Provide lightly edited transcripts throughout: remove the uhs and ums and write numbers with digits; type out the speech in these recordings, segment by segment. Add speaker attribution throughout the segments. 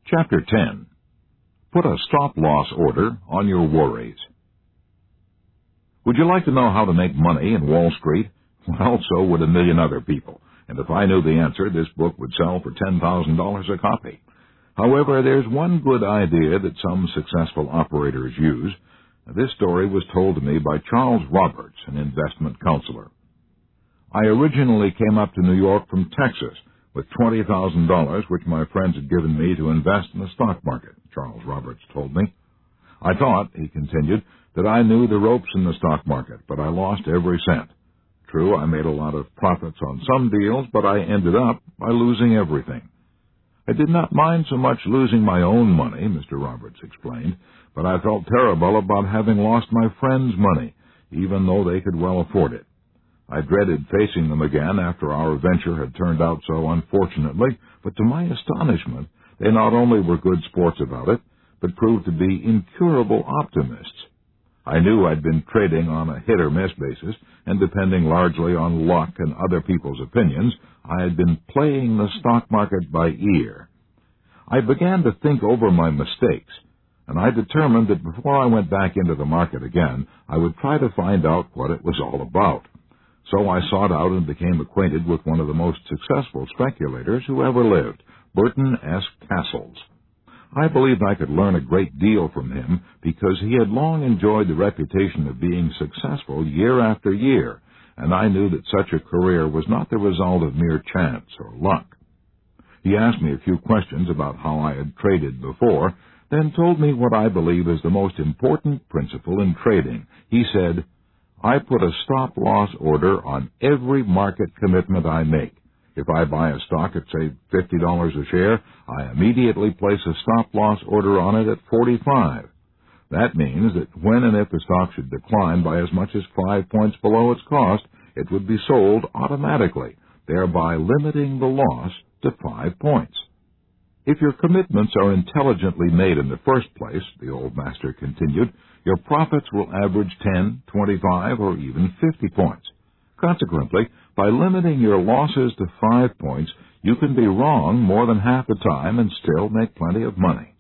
Speaker 1: Chapter 10. Put a stop-loss order on your worries. Would you like to know how to make money in Wall Street? Well, so would a million other people. And if I knew the answer, this book would sell for $10,000 a copy. However, there's one good idea that some successful operators use. This story was told to me by Charles Roberts, an investment counselor. I originally came up to New York from Texas with $20,000, which my friends had given me to invest in the stock market, Charles Roberts told me. I thought, he continued, that I knew the ropes in the stock market, but I lost every cent. True, I made a lot of profits on some deals, but I ended up by losing everything. I did not mind so much losing my own money, Mr. Roberts explained, but I felt terrible about having lost my friends' money, even though they could well afford it. I dreaded facing them again after our venture had turned out so unfortunately, but to my astonishment, they not only were good sports about it, but proved to be incurable optimists. I knew I'd been trading on a hit-or-miss basis, and depending largely on luck and other people's opinions, I had been playing the stock market by ear. I began to think over my mistakes, and I determined that before I went back into the market again, I would try to find out what it was all about. So I sought out and became acquainted with one of the most successful speculators who ever lived, Burton S. Cassels. I believed I could learn a great deal from him because he had long enjoyed the reputation of being successful year after year, and I knew that such a career was not the result of mere chance or luck. He asked me a few questions about how I had traded before, then told me what I believe is the most important principle in trading. He said, I put a stop-loss order on every market commitment I make. If I buy a stock at, say, $50 a share, I immediately place a stop-loss order on it at $45. That means that when and if the stock should decline by as much as 5 points below its cost, it would be sold automatically, thereby limiting the loss to 5 points. If your commitments are intelligently made in the first place, the old master continued, your profits will average 10, 25, or even 50 points. Consequently, by limiting your losses to 5 points, you can be wrong more than half the time and still make plenty of money.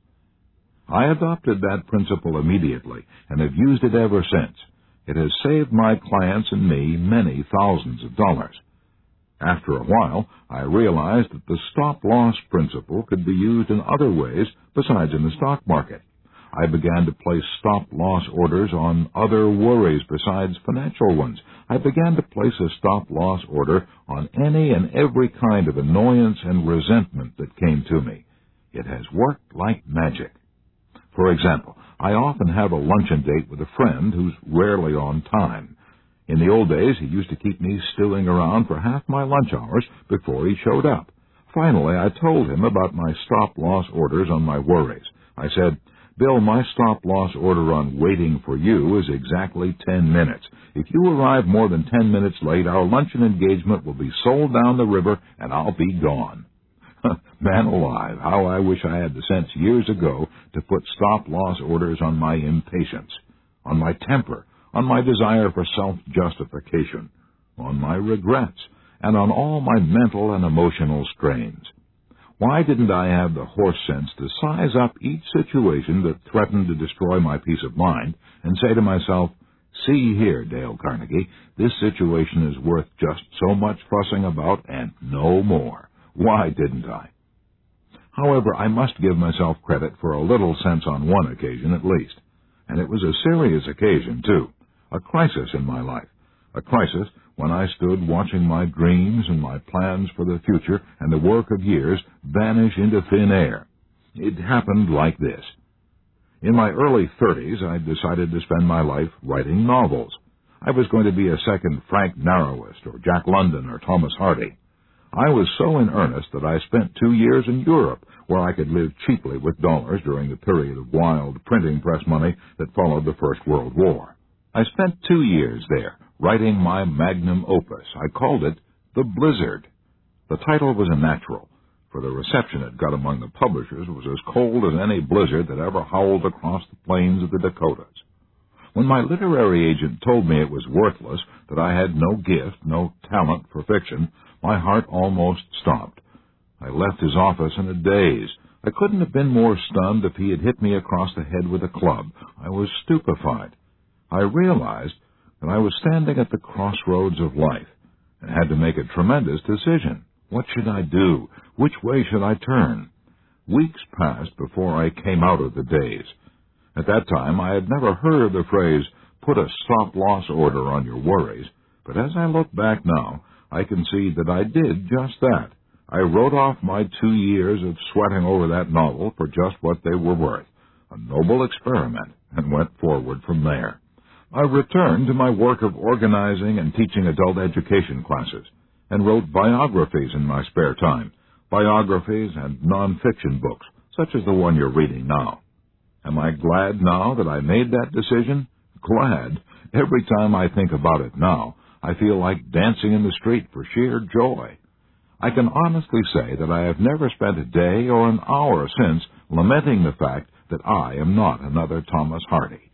Speaker 1: I adopted that principle immediately and have used it ever since. It has saved my clients and me many thousands of dollars. After a while, I realized that the stop-loss principle could be used in other ways besides in the stock market. I began to place stop-loss orders on other worries besides financial ones. I began to place a stop-loss order on any and every kind of annoyance and resentment that came to me. It has worked like magic. For example, I often have a luncheon date with a friend who's rarely on time. In the old days, he used to keep me stewing around for half my lunch hours before he showed up. Finally, I told him about my stop-loss orders on my worries. I said, Bill, my stop-loss order on waiting for you is exactly 10 minutes. If you arrive more than 10 minutes late, our luncheon engagement will be sold down the river, and I'll be gone. Man alive, how I wish I had the sense years ago to put stop-loss orders on my impatience, on my temper, on my desire for self-justification, on my regrets, and on all my mental and emotional strains. Why didn't I have the horse sense to size up each situation that threatened to destroy my peace of mind and say to myself, see here, Dale Carnegie, this situation is worth just so much fussing about and no more. Why didn't I? However, I must give myself credit for a little sense on one occasion at least. And it was a serious occasion, too. A crisis in my life. A crisis when I stood watching my dreams and my plans for the future and the work of years vanish into thin air. It happened like this. In my early 30s, I decided to spend my life writing novels. I was going to be a second Frank Narrowist or Jack London or Thomas Hardy. I was so in earnest that I spent 2 years in Europe, where I could live cheaply with dollars during the period of wild printing press money that followed the First World War. I spent 2 years there, writing my magnum opus. I called it The Blizzard. The title was a natural, for the reception it got among the publishers was as cold as any blizzard that ever howled across the plains of the Dakotas. When my literary agent told me it was worthless, that I had no gift, no talent for fiction, my heart almost stopped. I left his office in a daze. I couldn't have been more stunned if he had hit me across the head with a club. I was stupefied. I realized that I was standing at the crossroads of life and had to make a tremendous decision. What should I do? Which way should I turn? Weeks passed before I came out of the daze. At that time, I had never heard of the phrase, "Put a stop-loss order on your worries," but as I look back now, I can see that I did just that. I wrote off my 2 years of sweating over that novel for just what they were worth, a noble experiment, and went forward from there. I returned to my work of organizing and teaching adult education classes, and wrote biographies in my spare time, biographies and non-fiction books, such as the one you're reading now. Am I glad now that I made that decision? Glad. Every time I think about it now, I feel like dancing in the street for sheer joy. I can honestly say that I have never spent a day or an hour since lamenting the fact that I am not another Thomas Hardy.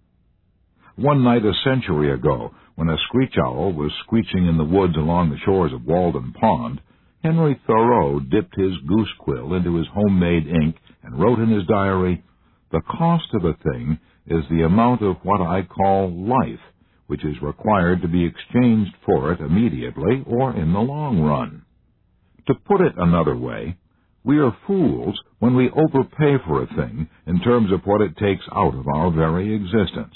Speaker 1: One night a century ago, when a screech owl was screeching in the woods along the shores of Walden Pond, Henry Thoreau dipped his goose quill into his homemade ink and wrote in his diary, "The cost of a thing is the amount of what I call life, which is required to be exchanged for it immediately or in the long run." To put it another way, we are fools when we overpay for a thing in terms of what it takes out of our very existence.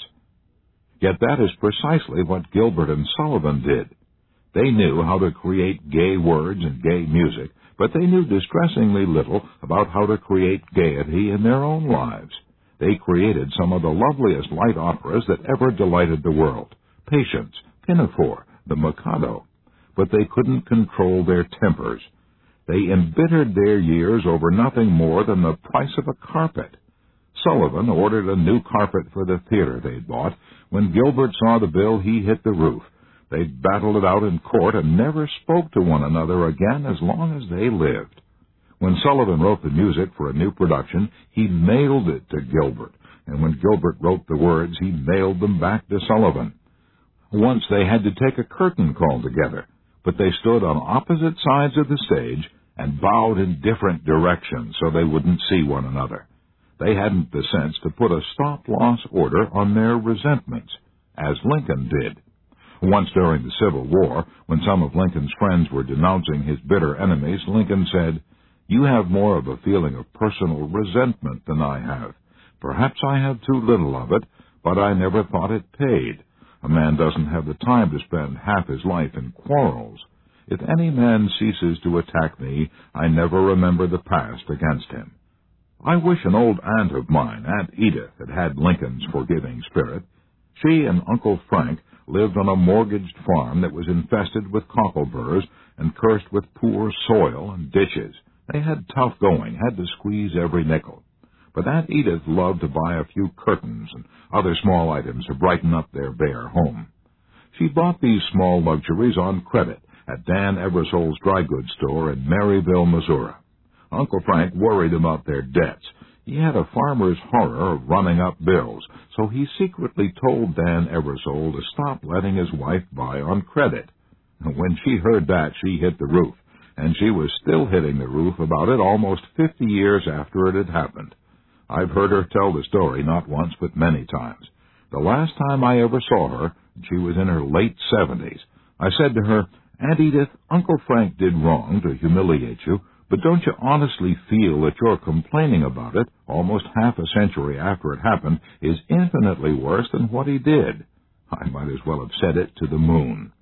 Speaker 1: Yet that is precisely what Gilbert and Sullivan did. They knew how to create gay words and gay music, but they knew distressingly little about how to create gaiety in their own lives. They created some of the loveliest light operas that ever delighted the world, Patience, Pinafore, The Mikado, but they couldn't control their tempers. They embittered their years over nothing more than the price of a carpet. Sullivan ordered a new carpet for the theater they'd bought. When Gilbert saw the bill, he hit the roof. They battled it out in court and never spoke to one another again as long as they lived. When Sullivan wrote the music for a new production, he mailed it to Gilbert, and when Gilbert wrote the words, he mailed them back to Sullivan. Once they had to take a curtain call together, but they stood on opposite sides of the stage and bowed in different directions so they wouldn't see one another. They hadn't the sense to put a stop-loss order on their resentments, as Lincoln did. Once during the Civil War, when some of Lincoln's friends were denouncing his bitter enemies, Lincoln said, "You have more of a feeling of personal resentment than I have. Perhaps I have too little of it, but I never thought it paid. A man doesn't have the time to spend half his life in quarrels. If any man ceases to attack me, I never remember the past against him." I wish an old aunt of mine, Aunt Edith, had Lincoln's forgiving spirit. She and Uncle Frank lived on a mortgaged farm that was infested with cockleburrs and cursed with poor soil and ditches. They had tough going, had to squeeze every nickel. But Aunt Edith loved to buy a few curtains and other small items to brighten up their bare home. She bought these small luxuries on credit at Dan Eversole's dry goods store in Maryville, Missouri. Uncle Frank worried about their debts. He had a farmer's horror of running up bills, so he secretly told Dan Eversole to stop letting his wife buy on credit. When she heard that, she hit the roof, and she was still hitting the roof about it almost 50 years after it had happened. I've heard her tell the story not once but many times. The last time I ever saw her, she was in her late 70s, I said to her, "Aunt Edith, Uncle Frank did wrong to humiliate you, but don't you honestly feel that your complaining about it, almost half a century after it happened, is infinitely worse than what he did?" I might as well have said it to the moon.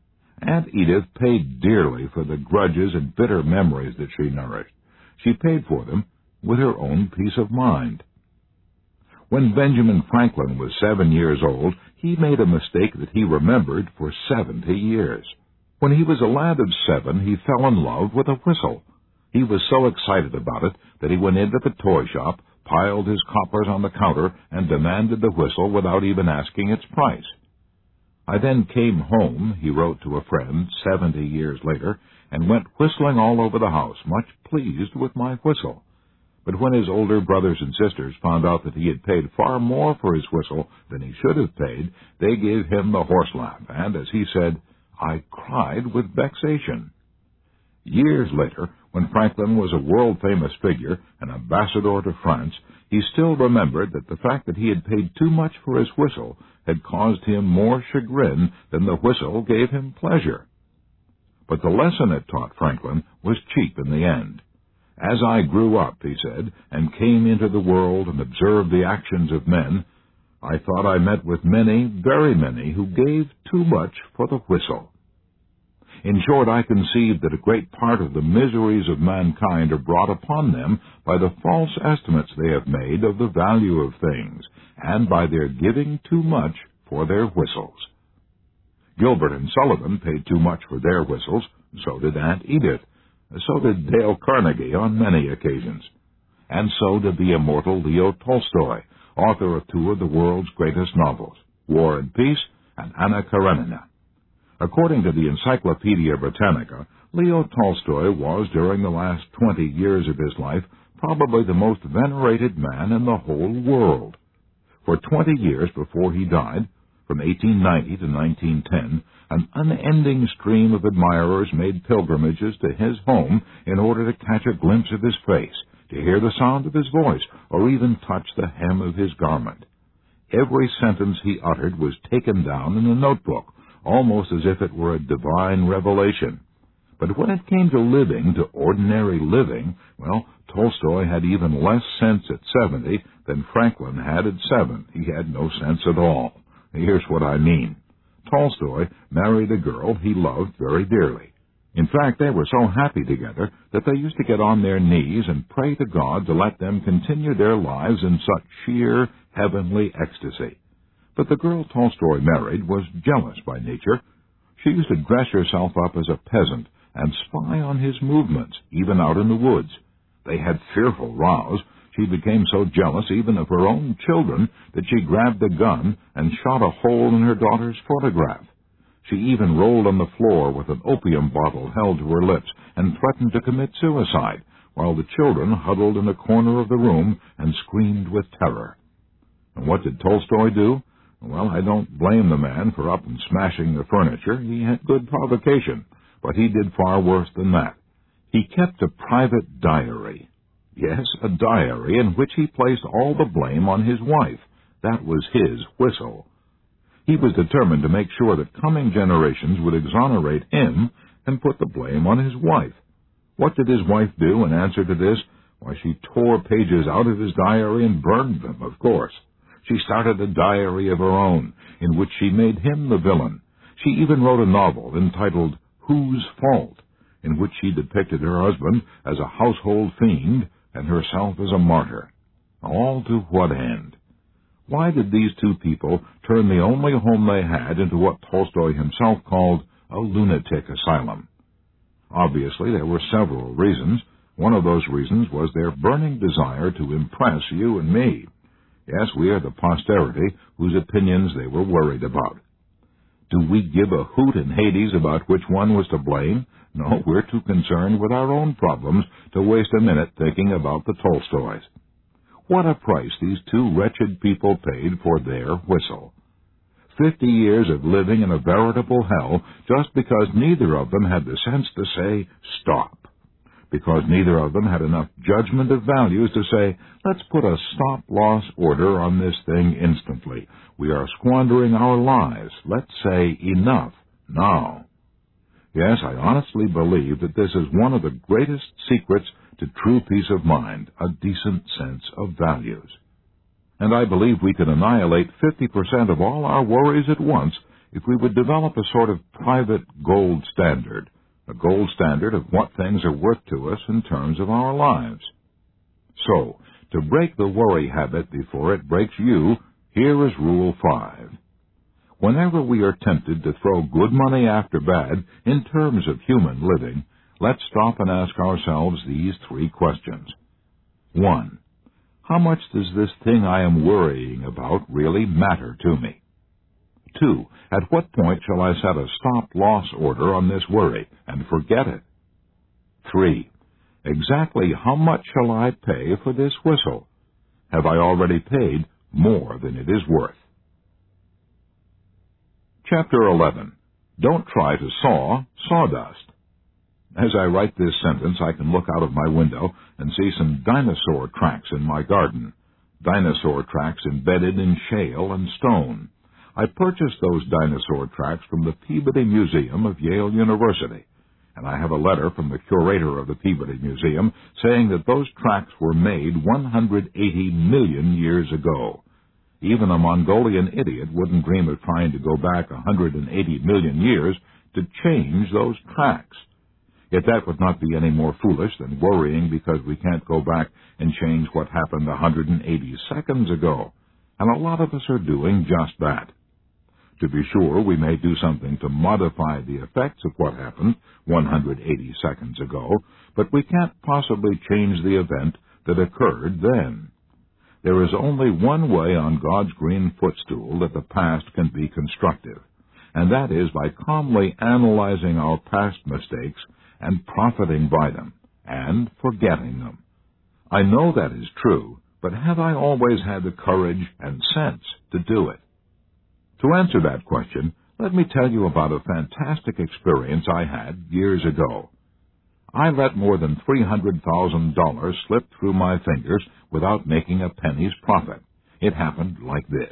Speaker 1: Aunt Edith paid dearly for the grudges and bitter memories that she nourished. She paid for them with her own peace of mind. When Benjamin Franklin was 7 years old, he made a mistake that he remembered for 70 years. When he was a lad of 7, he fell in love with a whistle. He was so excited about it that he went into the toy shop, piled his coppers on the counter, and demanded the whistle without even asking its price. "I then came home," he wrote to a friend 70 years later, "and went whistling all over the house, much pleased with my whistle." But when his older brothers and sisters found out that he had paid far more for his whistle than he should have paid, they gave him the horse laugh, and, as he said, "I cried with vexation." Years later, When Franklin was a world-famous figure, an ambassador to France, he still remembered that the fact that he had paid too much for his whistle had caused him more chagrin than the whistle gave him pleasure. But the lesson it taught Franklin was cheap in the end. As I grew up, he said, and came into the world and observed the actions of men, I thought I met with many, very many, who gave too much for the whistle. In short, I conceived that a great part of the miseries of mankind are brought upon them by the false estimates they have made of the value of things, and by their giving too much for their whistles. Gilbert and Sullivan paid too much for their whistles, so did Aunt Edith, so did Dale Carnegie on many occasions, and so did the immortal Leo Tolstoy, author of two of the world's greatest novels, War and Peace and Anna Karenina. According to the Encyclopedia Britannica, Leo Tolstoy was, during the last 20 years of his life, probably the most venerated man in the whole world. For 20 years before he died, from 1890 to 1910, an unending stream of admirers made pilgrimages to his home in order to catch a glimpse of his face, to hear the sound of his voice, or even touch the hem of his garment. Every sentence he uttered was taken down in a notebook, almost as if it were a divine revelation. But when it came to living, to ordinary living, well, Tolstoy had even less sense at 70 than Franklin had at 7. He had no sense at all. Here's what I mean. Tolstoy married a girl he loved very dearly. In fact, they were so happy together that they used to get on their knees and pray to God to let them continue their lives in such sheer heavenly ecstasy. But the girl Tolstoy married was jealous by nature. She used to dress herself up as a peasant and spy on his movements, even out in the woods. They had fearful rows. She became so jealous even of her own children that she grabbed a gun and shot a hole in her daughter's photograph. She even rolled on the floor with an opium bottle held to her lips and threatened to commit suicide, while the children huddled in a corner of the room and screamed with terror. And what did Tolstoy do? Well, I don't blame the man for up and smashing the furniture. He had good provocation, but he did far worse than that. He kept a private diary. Yes, a diary in which he placed all the blame on his wife. That was his whistle. He was determined to make sure that coming generations would exonerate him and put the blame on his wife. What did his wife do in answer to this? Why, she tore pages out of his diary and burned them, of course. She started a diary of her own, in which she made him the villain. She even wrote a novel entitled Whose Fault?, in which she depicted her husband as a household fiend and herself as a martyr. All to what end? Why did these two people turn the only home they had into what Tolstoy himself called a lunatic asylum? Obviously, there were several reasons. One of those reasons was their burning desire to impress you and me. Yes, we are the posterity whose opinions they were worried about. Do we give a hoot in Hades about which one was to blame? No, we're too concerned with our own problems to waste a minute thinking about the Tolstoys. What a price these two wretched people paid for their whistle. 50 years of living in a veritable hell just because neither of them had the sense to say, stop. Because neither of them had enough judgment of values to say, let's put a stop-loss order on this thing instantly. We are squandering our lives. Let's say enough now. Yes, I honestly believe that this is one of the greatest secrets to true peace of mind, a decent sense of values. And I believe we could annihilate 50% of all our worries at once if we would develop a sort of private gold standard, a gold standard of what things are worth to us in terms of our lives. So, to break the worry habit before it breaks you, here is Rule 5. Whenever we are tempted to throw good money after bad in terms of human living, let's stop and ask ourselves these 3 questions. 1. How much does this thing I am worrying about really matter to me? 2. At what point shall I set a stop-loss order on this worry and forget it? 3. Exactly how much shall I pay for this whistle? Have I already paid more than it is worth? Chapter 11. Don't try to saw sawdust. As I write this sentence, I can look out of my window and see some dinosaur tracks in my garden. Dinosaur tracks embedded in shale and stone. I purchased those dinosaur tracks from the Peabody Museum of Yale University, and I have a letter from the curator of the Peabody Museum saying that those tracks were made 180 million years ago. Even a Mongolian idiot wouldn't dream of trying to go back 180 million years to change those tracks. Yet that would not be any more foolish than worrying because we can't go back and change what happened 180 seconds ago. And a lot of us are doing just that. To be sure, we may do something to modify the effects of what happened 180 seconds ago, but we can't possibly change the event that occurred then. There is only one way on God's green footstool that the past can be constructive, and that is by calmly analyzing our past mistakes and profiting by them, and forgetting them. I know that is true, but have I always had the courage and sense to do it? To answer that question, let me tell you about a fantastic experience I had years ago. I let more than $300,000 slip through my fingers without making a penny's profit. It happened like this.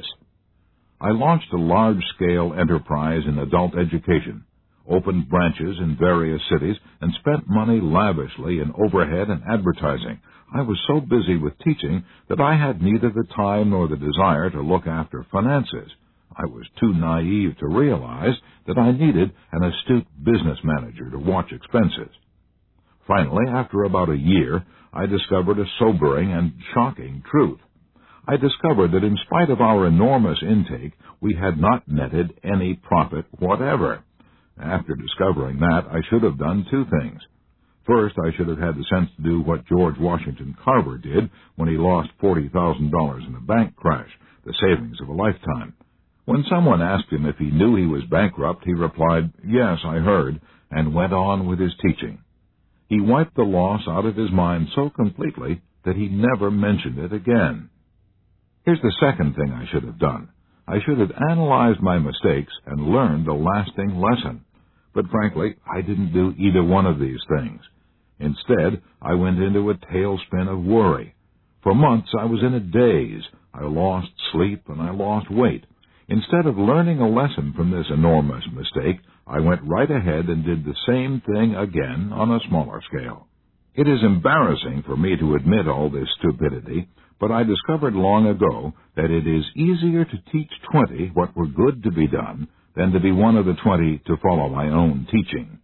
Speaker 1: I launched a large-scale enterprise in adult education, opened branches in various cities, and spent money lavishly in overhead and advertising. I was so busy with teaching that I had neither the time nor the desire to look after finances. I was too naive to realize that I needed an astute business manager to watch expenses. Finally, after about a year, I discovered a sobering and shocking truth. I discovered that in spite of our enormous intake, we had not netted any profit whatever. After discovering that, I should have done two things. First, I should have had the sense to do what George Washington Carver did when he lost $40,000 in a bank crash, the savings of a lifetime. When someone asked him if he knew he was bankrupt, he replied, "Yes, I heard," and went on with his teaching. He wiped the loss out of his mind so completely that he never mentioned it again. Here's the second thing I should have done. I should have analyzed my mistakes and learned a lasting lesson. But frankly, I didn't do either one of these things. Instead, I went into a tailspin of worry. For months, I was in a daze. I lost sleep and I lost weight. Instead of learning a lesson from this enormous mistake, I went right ahead and did the same thing again on a smaller scale. It is embarrassing for me to admit all this stupidity, but I discovered long ago that it is easier to teach 20 what were good to be done than to be one of the 20 to follow my own teaching.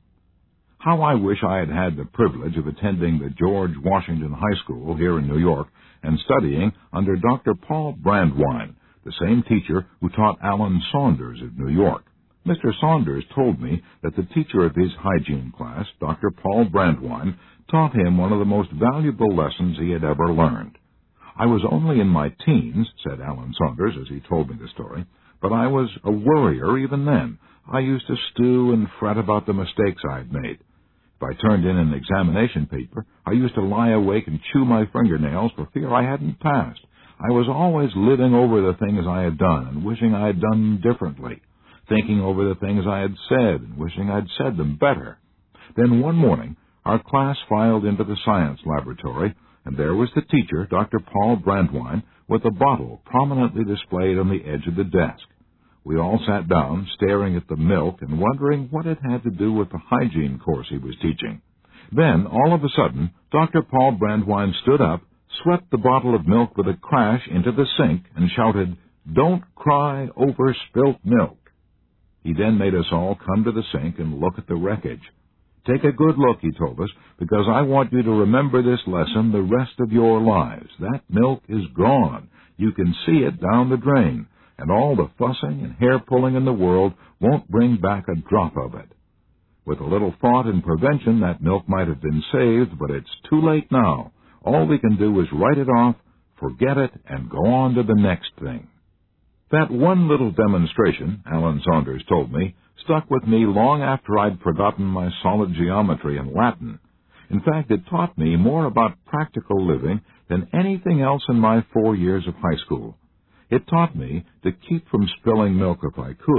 Speaker 1: How I wish I had had the privilege of attending the George Washington High School here in New York and studying under Dr. Paul Brandwine, the same teacher who taught Alan Saunders of New York. Mr. Saunders told me that the teacher of his hygiene class, Dr. Paul Brandwine, taught him one of the most valuable lessons he had ever learned. I was only in my teens, said Alan Saunders as he told me the story, but I was a worrier even then. I used to stew and fret about the mistakes I had made. If I turned in an examination paper, I used to lie awake and chew my fingernails for fear I hadn't passed. I was always living over the things I had done and wishing I had done them differently, thinking over the things I had said and wishing I'd said them better. Then one morning, our class filed into the science laboratory, and there was the teacher, Dr. Paul Brandwine, with a bottle prominently displayed on the edge of the desk. We all sat down, staring at the milk and wondering what it had to do with the hygiene course he was teaching. Then, all of a sudden, Dr. Paul Brandwine stood up, swept the bottle of milk with a crash into the sink, and shouted, "Don't cry over spilt milk." He then made us all come to the sink and look at the wreckage. "Take a good look," he told us, "because I want you to remember this lesson the rest of your lives. That milk is gone. You can see it down the drain, and all the fussing and hair-pulling in the world won't bring back a drop of it. With a little thought and prevention, that milk might have been saved, but it's too late now. All we can do is write it off, forget it, and go on to the next thing." That one little demonstration, Alan Saunders told me, stuck with me long after I'd forgotten my solid geometry and Latin. In fact, it taught me more about practical living than anything else in my 4 years of high school. It taught me to keep from spilling milk if I could,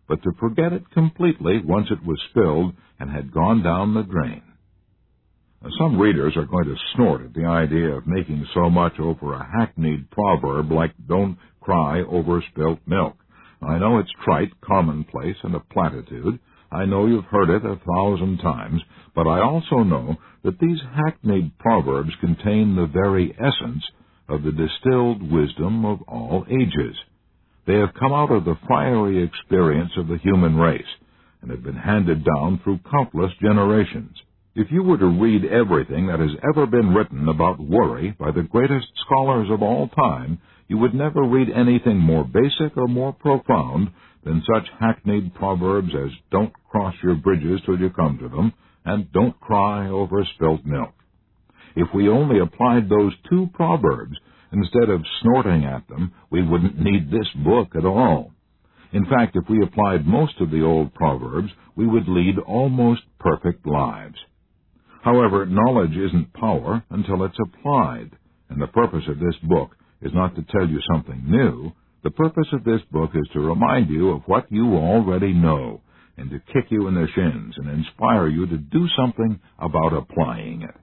Speaker 1: but to forget it completely once it was spilled and had gone down the drain. Now, some readers are going to snort at the idea of making so much over a hackneyed proverb like "don't cry over spilt milk." I know it's trite, commonplace, and a platitude. I know you've heard it 1,000 times, but I also know that these hackneyed proverbs contain the very essence of the distilled wisdom of all ages. They have come out of the fiery experience of the human race and have been handed down through countless generations. If you were to read everything that has ever been written about worry by the greatest scholars of all time, you would never read anything more basic or more profound than such hackneyed proverbs as "don't cross your bridges till you come to them" and "don't cry over spilt milk." If we only applied those two proverbs instead of snorting at them, we wouldn't need this book at all. In fact, if we applied most of the old proverbs, we would lead almost perfect lives. However, knowledge isn't power until it's applied, and the purpose of this book is not to tell you something new. The purpose of this book is to remind you of what you already know, and to kick you in the shins and inspire you to do something about applying it.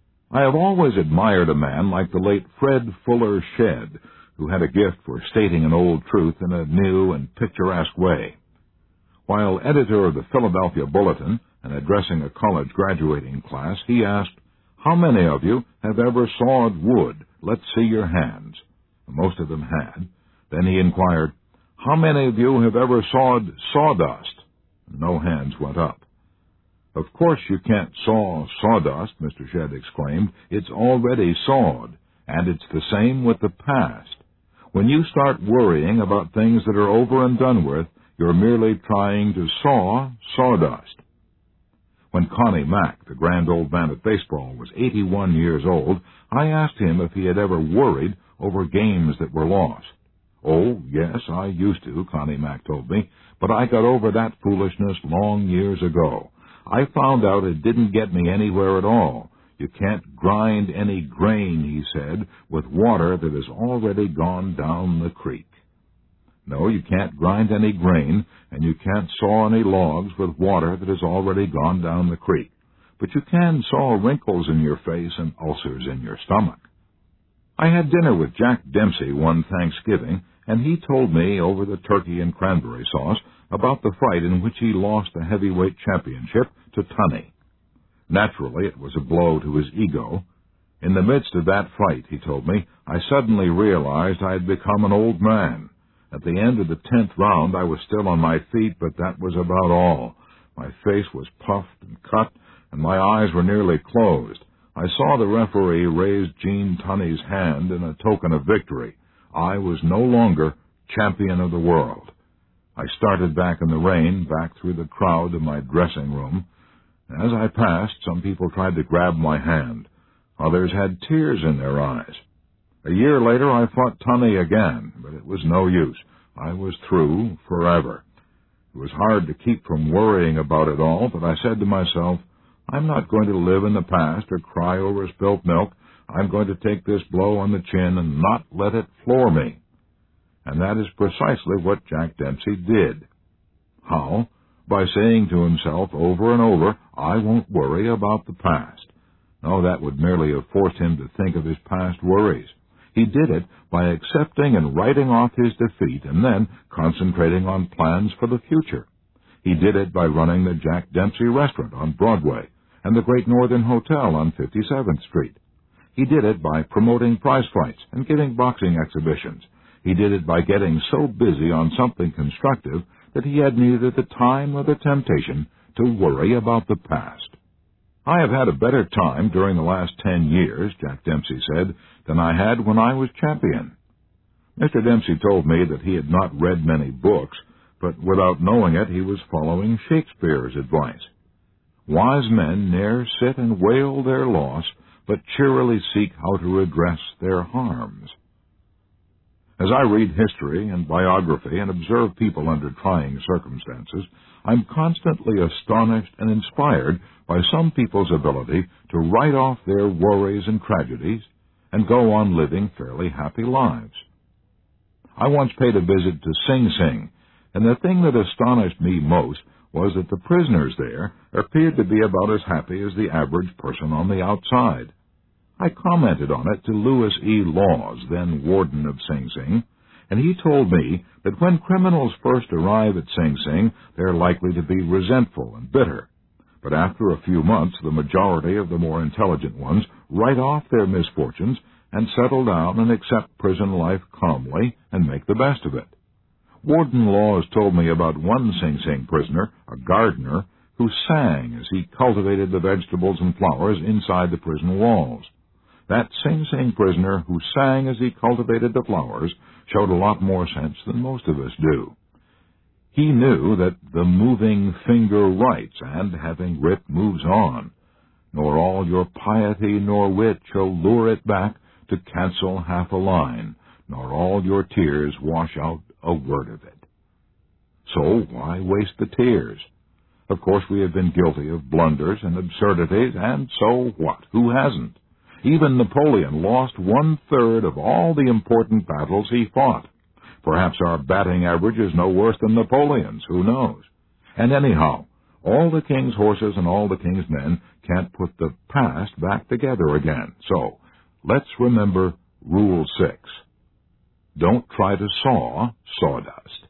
Speaker 1: I have always admired a man like the late Fred Fuller Shedd, who had a gift for stating an old truth in a new and picturesque way. While editor of the Philadelphia Bulletin and addressing a college graduating class, he asked, "How many of you have ever sawed wood? Let's see your hands." Most of them had. Then he inquired, "How many of you have ever sawed sawdust?" No hands went up. "Of course you can't saw sawdust," Mr. Shedd exclaimed. "It's already sawed, and it's the same with the past. When you start worrying about things that are over and done with, you're merely trying to saw sawdust." When Connie Mack, the grand old man at baseball, was 81 years old, I asked him if he had ever worried over games that were lost. "Oh, yes, I used to," Connie Mack told me, "but I got over that foolishness long years ago. I found out it didn't get me anywhere at all. You can't grind any grain," he said, "with water that has already gone down the creek." No, you can't grind any grain, and you can't saw any logs with water that has already gone down the creek. But you can saw wrinkles in your face and ulcers in your stomach. I had dinner with Jack Dempsey one Thanksgiving, and he told me over the turkey and cranberry sauce about the fight in which he lost the heavyweight championship to Tunney. Naturally, it was a blow to his ego. In the midst of that fight, he told me, I suddenly realized I had become an old man. At the end of the 10th round, I was still on my feet, but that was about all. My face was puffed and cut, and my eyes were nearly closed. I saw the referee raise Gene Tunney's hand in a token of victory. I was no longer champion of the world. I started back in the rain, back through the crowd to my dressing room. As I passed, some people tried to grab my hand. Others had tears in their eyes. A year later, I fought Tunney again, but it was no use. I was through forever. It was hard to keep from worrying about it all, but I said to myself, I'm not going to live in the past or cry over spilt milk. I'm going to take this blow on the chin and not let it floor me. And that is precisely what Jack Dempsey did. How? By saying to himself over and over, I won't worry about the past. No, that would merely have forced him to think of his past worries. He did it by accepting and writing off his defeat and then concentrating on plans for the future. He did it by running the Jack Dempsey restaurant on Broadway and the Great Northern Hotel on 57th Street. He did it by promoting prize fights and giving boxing exhibitions. He did it by getting so busy on something constructive that he had neither the time nor the temptation to worry about the past. I have had a better time during the last 10 years, Jack Dempsey said, than I had when I was champion. Mr. Dempsey told me that he had not read many books, but without knowing it, he was following Shakespeare's advice. Wise men ne'er sit and wail their loss, but cheerily seek how to redress their harms. As I read history and biography and observe people under trying circumstances, I'm constantly astonished and inspired by some people's ability to write off their worries and tragedies and go on living fairly happy lives. I once paid a visit to Sing Sing, And the thing that astonished me most was that the prisoners there appeared to be about as happy as the average person on the outside. I commented on it to Louis E. Laws, then warden of Sing Sing, and he told me that when criminals first arrive at Sing Sing, they're likely to be resentful and bitter. But after a few months, the majority of the more intelligent ones write off their misfortunes and settle down and accept prison life calmly and make the best of it. Warden Laws told me about one Sing Sing prisoner, a gardener, who sang as he cultivated the vegetables and flowers inside the prison walls. That Sing Sing prisoner who sang as he cultivated the flowers showed a lot more sense than most of us do. He knew that the moving finger writes, and having writ moves on, nor all your piety nor wit shall lure it back to cancel half a line, nor all your tears wash out a word of it. So why waste the tears? Of course we have been guilty of blunders and absurdities, and so what? Who hasn't? Even Napoleon lost 1/3 of all the important battles he fought. Perhaps our batting average is no worse than Napoleon's, who knows? And anyhow, all the king's horses and all the king's men can't put the past back together again. So, let's remember Rule 6. Don't try to saw sawdust.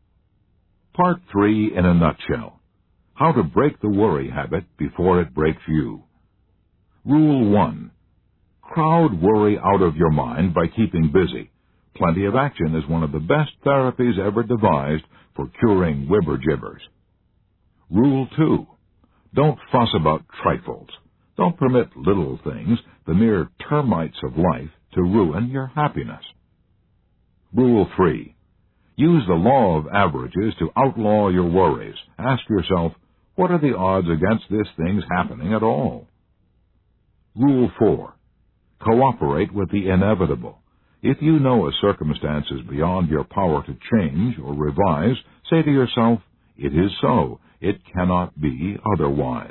Speaker 1: Part 3 in a nutshell. How to break the worry habit before it breaks you. Rule 1. Crowd worry out of your mind by keeping busy. Plenty of action is one of the best therapies ever devised for curing whibber-jibbers. Rule 2. Don't fuss about trifles. Don't permit little things, the mere termites of life, to ruin your happiness. Rule 3. Use the law of averages to outlaw your worries. Ask yourself, what are the odds against this thing's happening at all? Rule 4. Cooperate with the inevitable. If you know a circumstance is beyond your power to change or revise, say to yourself, it is so. It cannot be otherwise.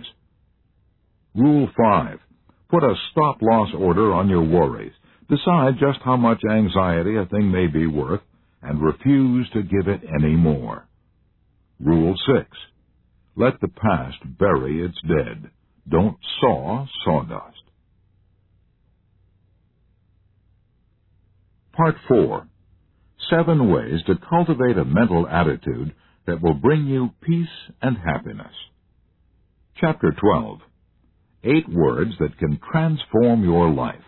Speaker 1: Rule 5. Put a stop-loss order on your worries. Decide just how much anxiety a thing may be worth and refuse to give it any more. Rule 6. Let the past bury its dead. Don't saw sawdust. Part 4. 7 ways to cultivate a mental attitude that will bring you peace and happiness. Chapter 12. 8 words that can transform your life.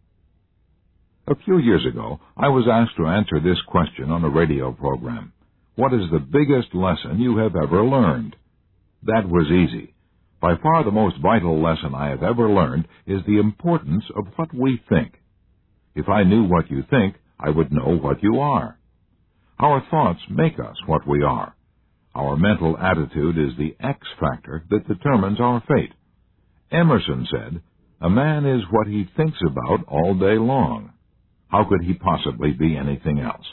Speaker 1: A few years ago, I was asked to answer this question on a radio program. What is the biggest lesson you have ever learned? That was easy. By far the most vital lesson I have ever learned is the importance of what we think. If I knew what you think, I would know what you are. Our thoughts make us what we are. Our mental attitude is the X factor that determines our fate. Emerson said, "A man is what he thinks about all day long." How could he possibly be anything else?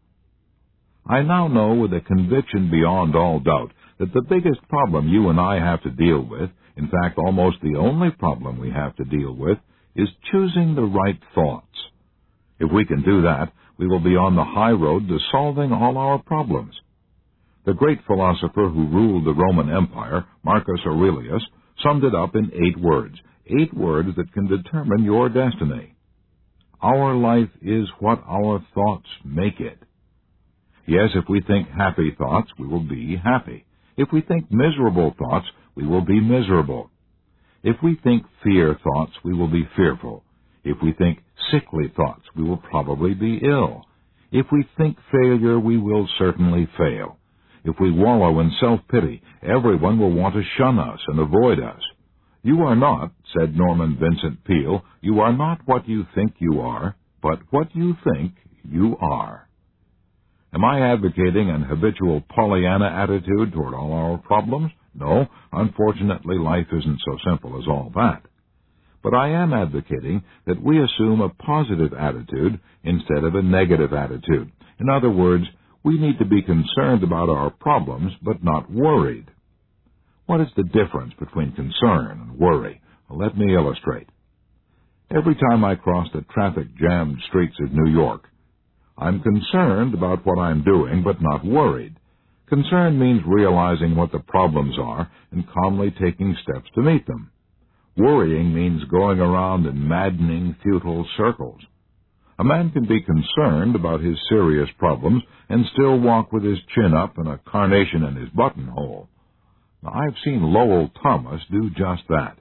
Speaker 1: I now know with a conviction beyond all doubt that the biggest problem you and I have to deal with, in fact almost the only problem we have to deal with, is choosing the right thoughts. If we can do that, we will be on the high road to solving all our problems. The great philosopher who ruled the Roman Empire, Marcus Aurelius, summed it up in 8 words. 8 words that can determine your destiny. Our life is what our thoughts make it. Yes, if we think happy thoughts, we will be happy. If we think miserable thoughts, we will be miserable. If we think fear thoughts, we will be fearful. If we think sickly thoughts, we will probably be ill. If we think failure, we will certainly fail. If we wallow in self-pity, everyone will want to shun us and avoid us. You are not, said Norman Vincent Peale, you are not what you think you are, but what you think you are. Am I advocating an habitual Pollyanna attitude toward all our problems? No, unfortunately, life isn't so simple as all that. But I am advocating that we assume a positive attitude instead of a negative attitude. In other words, we need to be concerned about our problems, but not worried. What is the difference between concern and worry? Well, let me illustrate. Every time I cross the traffic-jammed streets of New York, I'm concerned about what I'm doing, but not worried. Concern means realizing what the problems are and calmly taking steps to meet them. Worrying means going around in maddening, futile circles. A man can be concerned about his serious problems and still walk with his chin up and a carnation in his buttonhole. Now, I've seen Lowell Thomas do just that.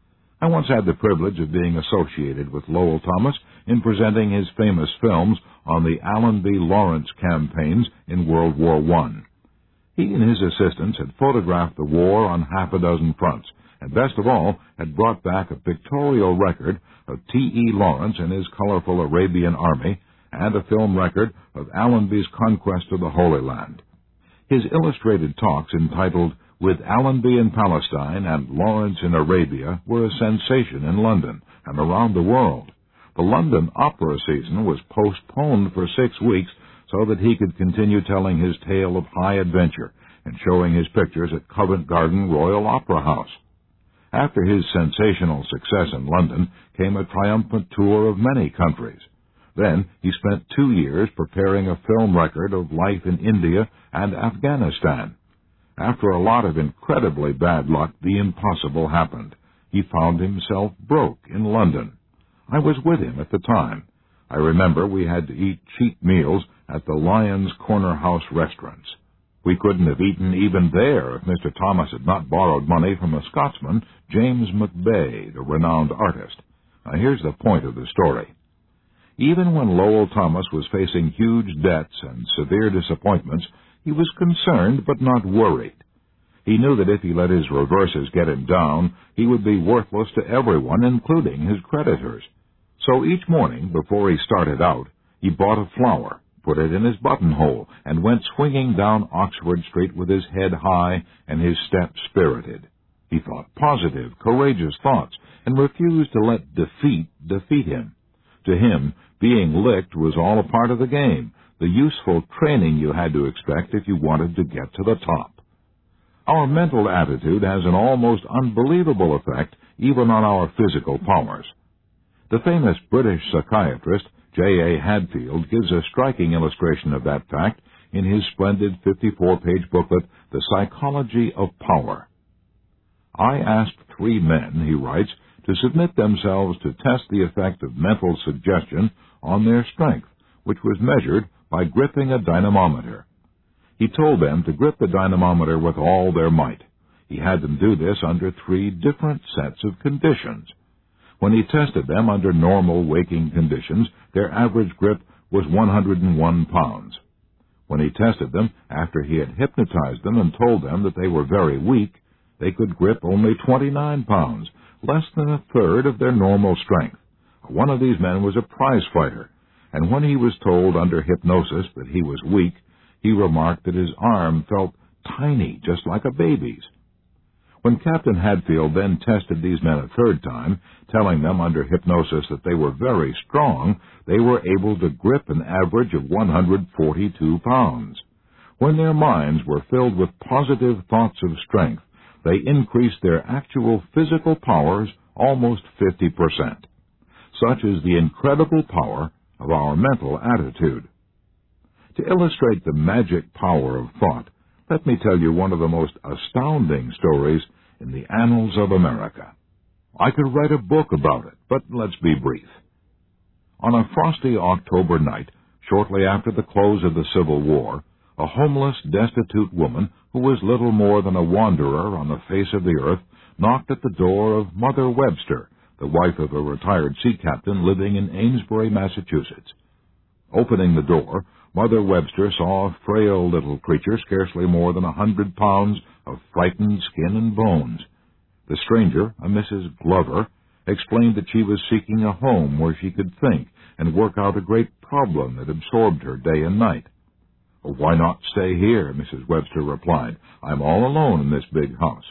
Speaker 1: I once had the privilege of being associated with Lowell Thomas in presenting his famous films on the Allenby Lawrence campaigns in World War I. He and his assistants had photographed the war on half a dozen fronts, and best of all, had brought back a pictorial record of T.E. Lawrence and his colorful Arabian army, and a film record of Allenby's conquest of the Holy Land. His illustrated talks entitled With Allenby in Palestine and Lawrence in Arabia were a sensation in London and around the world. The London opera season was postponed for 6 weeks so that he could continue telling his tale of high adventure and showing his pictures at Covent Garden Royal Opera House. After his sensational success in London came a triumphant tour of many countries. Then he spent 2 years preparing a film record of life in India and Afghanistan. After a lot of incredibly bad luck, the impossible happened. He found himself broke in London. I was with him at the time. I remember we had to eat cheap meals at the Lyons Corner House restaurants. We couldn't have eaten even there if Mr. Thomas had not borrowed money from a Scotsman, James McBay, the renowned artist. Now, here's the point of the story. Even when Lowell Thomas was facing huge debts and severe disappointments, he was concerned but not worried. He knew that if he let his reverses get him down, he would be worthless to everyone, including his creditors. So each morning, before he started out, he bought a flower, put it in his buttonhole, and went swinging down Oxford Street with his head high and his step spirited. He thought positive, courageous thoughts, and refused to let defeat him. To him, being licked was all a part of the game, the useful training you had to expect if you wanted to get to the top. Our mental attitude has an almost unbelievable effect even on our physical powers. The famous British psychiatrist J.A. Hadfield gives a striking illustration of that fact in his splendid 54-page booklet, The Psychology of Power. I asked 3 men, he writes, to submit themselves to test the effect of mental suggestion on their strength, which was measured by gripping a dynamometer. He told them to grip the dynamometer with all their might. He had them do this under 3 different sets of conditions. When he tested them under normal waking conditions, their average grip was 101 pounds. When he tested them after he had hypnotized them and told them that they were very weak, they could grip only 29 pounds, less than a third of their normal strength. One of these men was a prize fighter, and when he was told under hypnosis that he was weak, he remarked that his arm felt tiny, just like a baby's. When Captain Hadfield then tested these men a 3rd time, telling them under hypnosis that they were very strong, they were able to grip an average of 142 pounds. When their minds were filled with positive thoughts of strength, they increased their actual physical powers almost 50%. Such is the incredible power of our mental attitude. To illustrate the magic power of thought, let me tell you one of the most astounding stories in the annals of America. I could write a book about it, but let's be brief. On a frosty October night, shortly after the close of the Civil War, a homeless, destitute woman who was little more than a wanderer on the face of the earth knocked at the door of Mother Webster, the wife of a retired sea captain living in Amesbury, Massachusetts. Opening the door, Mother Webster saw a frail little creature scarcely more than 100 pounds of frightened skin and bones. The stranger, a Mrs. Glover, explained that she was seeking a home where she could think and work out a great problem that absorbed her day and night. "Why not stay here?" Mrs. Webster replied. "I'm all alone in this big house."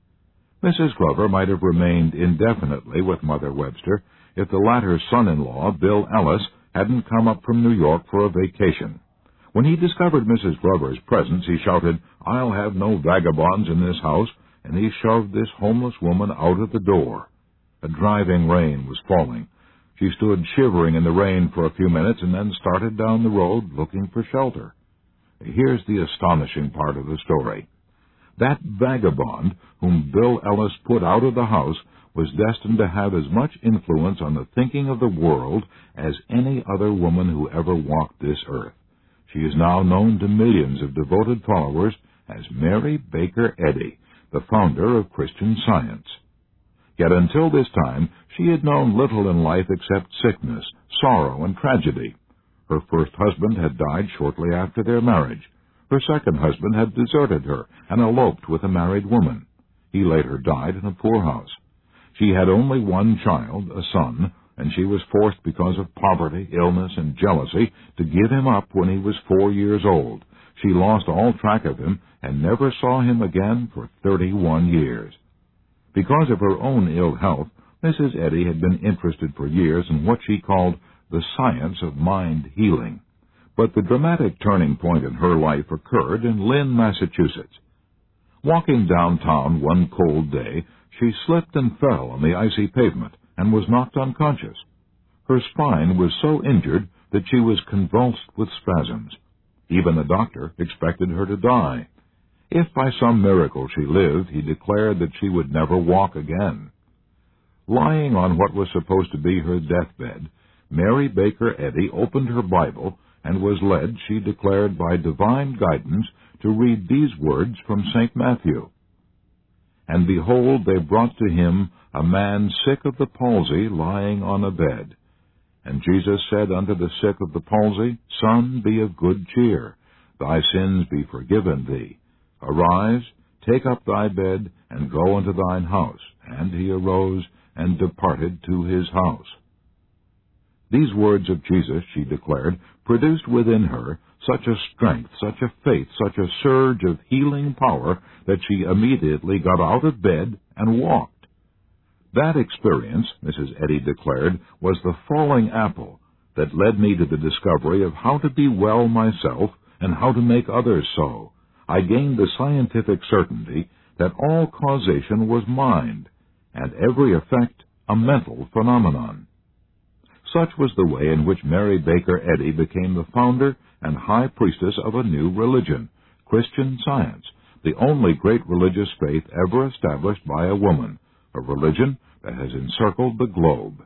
Speaker 1: Mrs. Glover might have remained indefinitely with Mother Webster if the latter's son-in-law, Bill Ellis, hadn't come up from New York for a vacation. When he discovered Mrs. Glover's presence, he shouted, "I'll have no vagabonds in this house," and he shoved this homeless woman out of the door. A driving rain was falling. She stood shivering in the rain for a few minutes and then started down the road looking for shelter. Here's the astonishing part of the story. That vagabond whom Bill Ellis put out of the house was destined to have as much influence on the thinking of the world as any other woman who ever walked this earth. She is now known to millions of devoted followers as Mary Baker Eddy, the founder of Christian Science. Yet until this time, she had known little in life except sickness, sorrow, and tragedy. Her first husband had died shortly after their marriage. Her second husband had deserted her and eloped with a married woman. He later died in a poorhouse. She had only one child, a son, and she was forced because of poverty, illness, and jealousy to give him up when he was 4 years old. She lost all track of him and never saw him again for 31 years. Because of her own ill health, Mrs. Eddy had been interested for years in what she called the science of mind healing. But the dramatic turning point in her life occurred in Lynn, Massachusetts. Walking downtown one cold day, she slipped and fell on the icy pavement and was knocked unconscious. Her spine was so injured that she was convulsed with spasms. Even the doctor expected her to die. If by some miracle she lived, he declared that she would never walk again. Lying on what was supposed to be her deathbed, Mary Baker Eddy opened her Bible and was led, she declared, by divine guidance to read these words from St. Matthew. And behold, they brought to him a man sick of the palsy lying on a bed. And Jesus said unto the sick of the palsy, Son, be of good cheer. Thy sins be forgiven thee. Arise, take up thy bed, and go unto thine house. And he arose and departed to his house. These words of Jesus, she declared, produced within her such a strength, such a faith, such a surge of healing power that she immediately got out of bed and walked. That experience, Mrs. Eddy declared, was the falling apple that led me to the discovery of how to be well myself and how to make others so. I gained the scientific certainty that all causation was mind, and every effect a mental phenomenon. Such was the way in which Mary Baker Eddy became the founder and high priestess of a new religion, Christian Science, the only great religious faith ever established by a woman, a religion that has encircled the globe.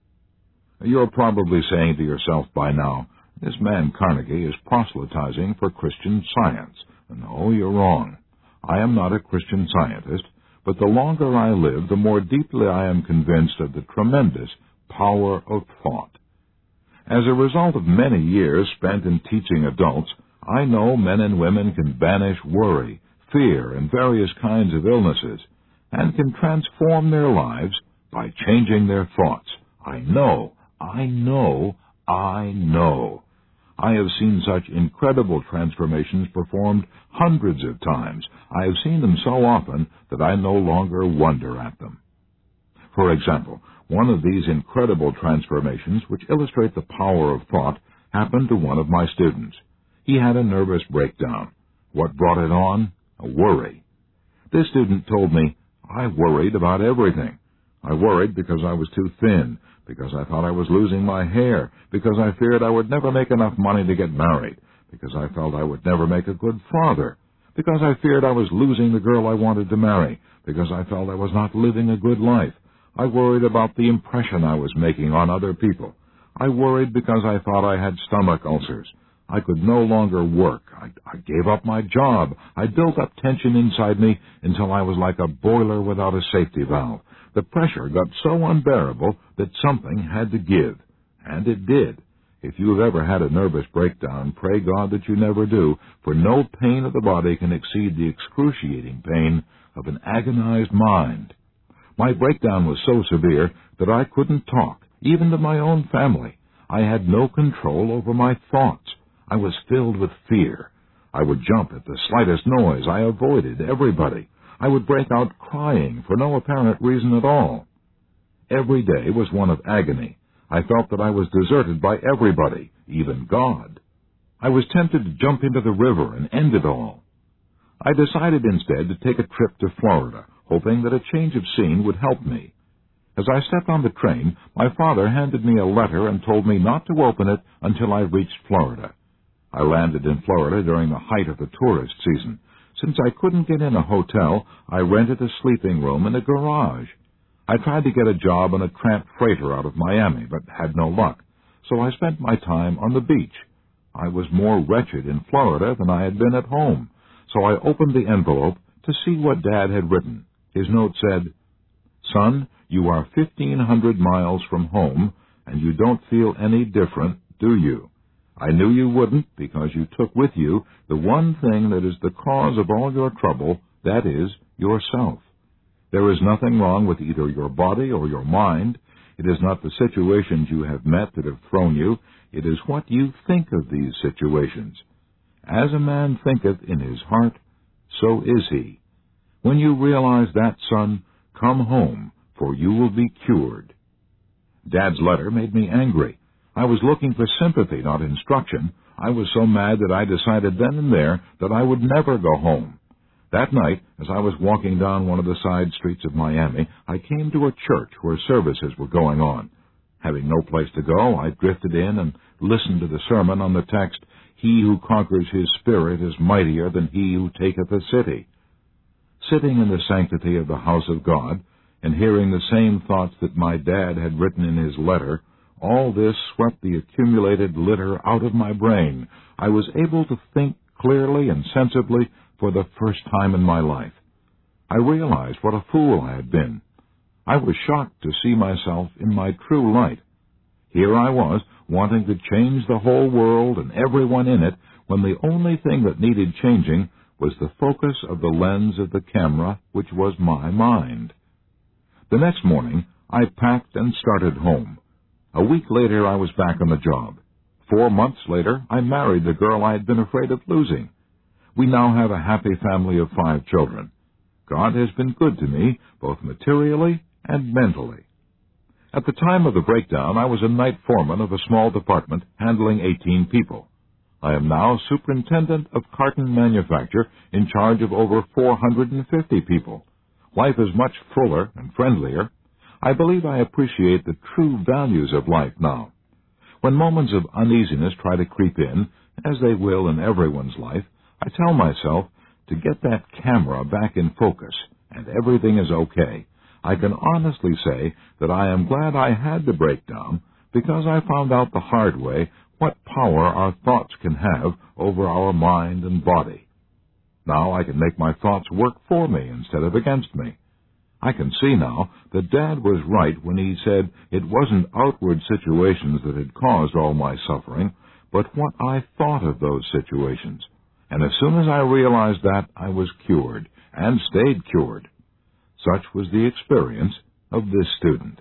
Speaker 1: You're probably saying to yourself by now, this man Carnegie is proselytizing for Christian Science. No, you're wrong. I am not a Christian Scientist, but the longer I live, the more deeply I am convinced of the tremendous power of thought. As a result of many years spent in teaching adults, I know men and women can banish worry, fear, and various kinds of illnesses, and can transform their lives by changing their thoughts. I know. I have seen such incredible transformations performed hundreds of times. I have seen them so often that I no longer wonder at them. For example, one of these incredible transformations, which illustrate the power of thought, happened to one of my students. He had a nervous breakdown. What brought it on? A worry. This student told me, I worried about everything. I worried because I was too thin, because I thought I was losing my hair, because I feared I would never make enough money to get married, because I felt I would never make a good father, because I feared I was losing the girl I wanted to marry, because I felt I was not living a good life. I worried about the impression I was making on other people. I worried because I thought I had stomach ulcers. I could no longer work. I gave up my job. I built up tension inside me until I was like a boiler without a safety valve. The pressure got so unbearable that something had to give. And it did. If you have ever had a nervous breakdown, pray God that you never do, for no pain of the body can exceed the excruciating pain of an agonized mind. My breakdown was so severe that I couldn't talk, even to my own family. I had no control over my thoughts. I was filled with fear. I would jump at the slightest noise. I avoided everybody. I would break out crying for no apparent reason at all. Every day was one of agony. I felt that I was deserted by everybody, even God. I was tempted to jump into the river and end it all. I decided instead to take a trip to Florida, hoping that a change of scene would help me. As I stepped on the train, my father handed me a letter and told me not to open it until I reached Florida. I landed in Florida during the height of the tourist season. Since I couldn't get in a hotel, I rented a sleeping room in a garage. I tried to get a job on a tramp freighter out of Miami, but had no luck, so I spent my time on the beach. I was more wretched in Florida than I had been at home, so I opened the envelope to see what Dad had written. His note said, "Son, you are 1,500 miles from home, and you don't feel any different, do you? I knew you wouldn't, because you took with you the one thing that is the cause of all your trouble, that is, yourself. There is nothing wrong with either your body or your mind. It is not the situations you have met that have thrown you. It is what you think of these situations. As a man thinketh in his heart, so is he. When you realize that, son, come home, for you will be cured." Dad's letter made me angry. I was looking for sympathy, not instruction. I was so mad that I decided then and there that I would never go home. That night, as I was walking down one of the side streets of Miami, I came to a church where services were going on. Having no place to go, I drifted in and listened to the sermon on the text, "He who conquers his spirit is mightier than he who taketh a city." Sitting in the sanctity of the house of God, and hearing the same thoughts that my dad had written in his letter, all this swept the accumulated litter out of my brain. I was able to think clearly and sensibly for the first time in my life. I realized what a fool I had been. I was shocked to see myself in my true light. Here I was, wanting to change the whole world and everyone in it, when the only thing that needed changing was the focus of the lens of the camera, which was my mind. The next morning, I packed and started home. A week later, I was back on the job. 4 months later, I married the girl I had been afraid of losing. We now have a happy family of 5 children. God has been good to me, both materially and mentally. At the time of the breakdown, I was a night foreman of a small department handling 18 people. I am now superintendent of carton manufacture in charge of over 450 people. Life is much fuller and friendlier. I believe I appreciate the true values of life now. When moments of uneasiness try to creep in, as they will in everyone's life, I tell myself to get that camera back in focus, and everything is okay. I can honestly say that I am glad I had the breakdown, because I found out the hard way what power our thoughts can have over our mind and body. Now I can make my thoughts work for me instead of against me. I can see now that Dad was right when he said it wasn't outward situations that had caused all my suffering, but what I thought of those situations. And as soon as I realized that, I was cured, and stayed cured. Such was the experience of this student.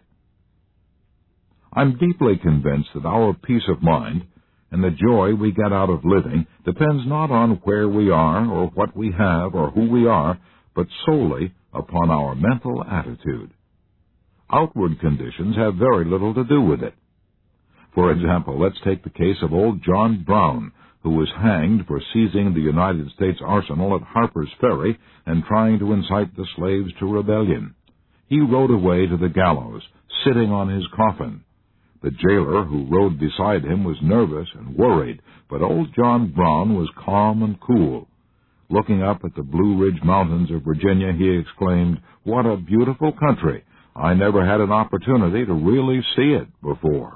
Speaker 1: I'm deeply convinced that our peace of mind and the joy we get out of living depends not on where we are or what we have or who we are, but solely upon our mental attitude. Outward conditions have very little to do with it. For example, let's take the case of old John Brown, who was hanged for seizing the United States arsenal at Harper's Ferry and trying to incite the slaves to rebellion. He rode away to the gallows, sitting on his coffin. The jailer who rode beside him was nervous and worried, but old John Brown was calm and cool. Looking up at the Blue Ridge Mountains of Virginia, he exclaimed, "What a beautiful country! I never had an opportunity to really see it before."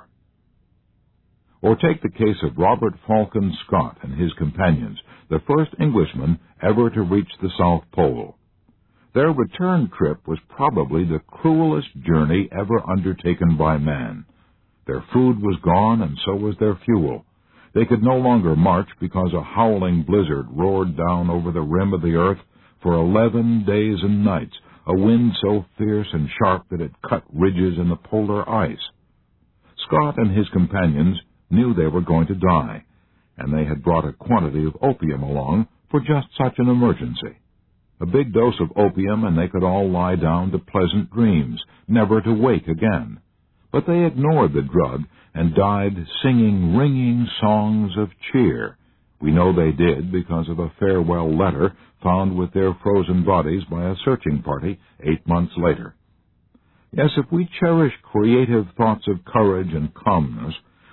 Speaker 1: Or take the case of Robert Falcon Scott and his companions, the first Englishmen ever to reach the South Pole. Their return trip was probably the cruelest journey ever undertaken by man. Their food was gone, and so was their fuel. They could no longer march because a howling blizzard roared down over the rim of the earth for 11 days and nights, a wind so fierce and sharp that it cut ridges in the polar ice. Scott and his companions knew they were going to die, and they had brought a quantity of opium along for just such an emergency. A big dose of opium, and they could all lie down to pleasant dreams, never to wake again. But they ignored the drug and died singing ringing songs of cheer. We know they did because of a farewell letter found with their frozen bodies by a searching party 8 months later. Yes, if we cherish creative thoughts of courage and calmness,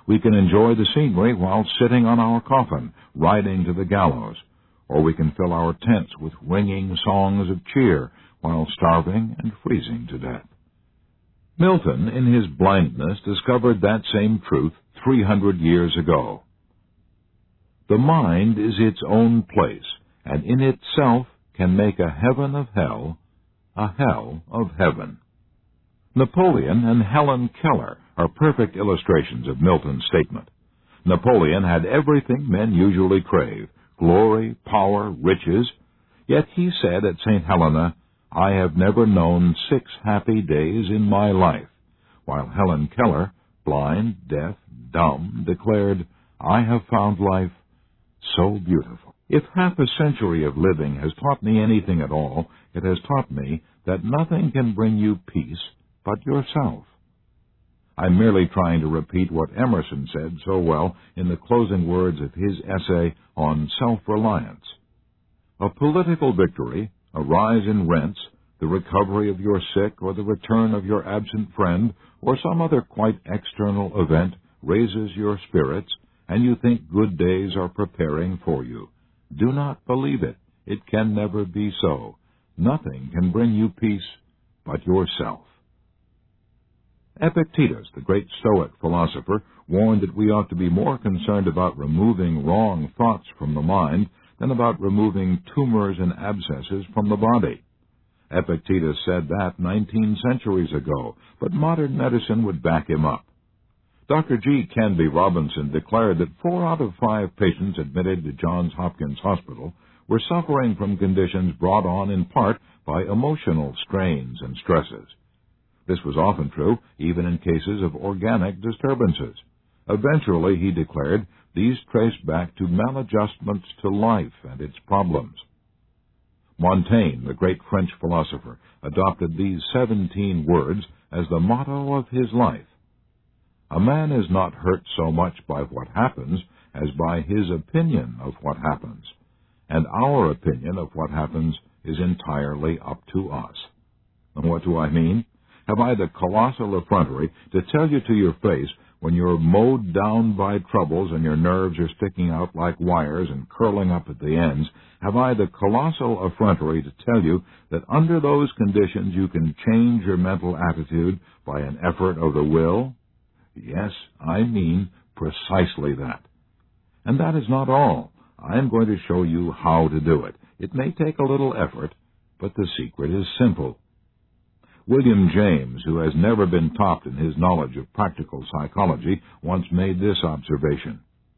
Speaker 1: We can enjoy the scenery while sitting on our coffin, riding to the gallows, or we can fill our tents with ringing songs of cheer while starving and freezing to death. Milton, in his blindness, discovered that same truth 300 years ago. The mind is its own place, and in itself can make a heaven of hell, a hell of heaven. Napoleon and Helen Keller are perfect illustrations of Milton's statement. Napoleon had everything men usually crave, glory, power, riches, yet he said at St. Helena, "I have never known 6 happy days in my life," while Helen Keller, blind, deaf, dumb, declared, "I have found life so beautiful." If half a century of living has taught me anything at all, it has taught me that nothing can bring you peace but yourself. I'm merely trying to repeat what Emerson said so well in the closing words of his essay on self-reliance. A political victory, a rise in rents, the recovery of your sick, or the return of your absent friend, or some other quite external event raises your spirits, and you think good days are preparing for you. Do not believe it. It can never be so. Nothing can bring you peace but yourself. Epictetus, the great Stoic philosopher, warned that we ought to be more concerned about removing wrong thoughts from the mind than about removing tumors and abscesses from the body. Epictetus said that 19 centuries ago, but modern medicine would back him up. Dr. G. Canby Robinson declared that 4 out of 5 patients admitted to Johns Hopkins Hospital were suffering from conditions brought on in part by emotional strains and stresses. This was often true, even in cases of organic disturbances. Eventually, he declared, these traced back to maladjustments to life and its problems. Montaigne, the great French philosopher, adopted these 17 words as the motto of his life. A man is not hurt so much by what happens as by his opinion of what happens, and our opinion of what happens is entirely up to us. And what do I mean? Have I the colossal effrontery to tell you to your face, when you're mowed down by troubles and your nerves are sticking out like wires and curling up at the ends, have I the colossal effrontery to tell you that under those conditions you can change your mental attitude by an effort of the will? Yes, I mean precisely that. And that is not all. I am going to show you how to do it. It may take a little effort, but the secret is simple. William James, who has never been topped in his knowledge of practical psychology, once made this observation.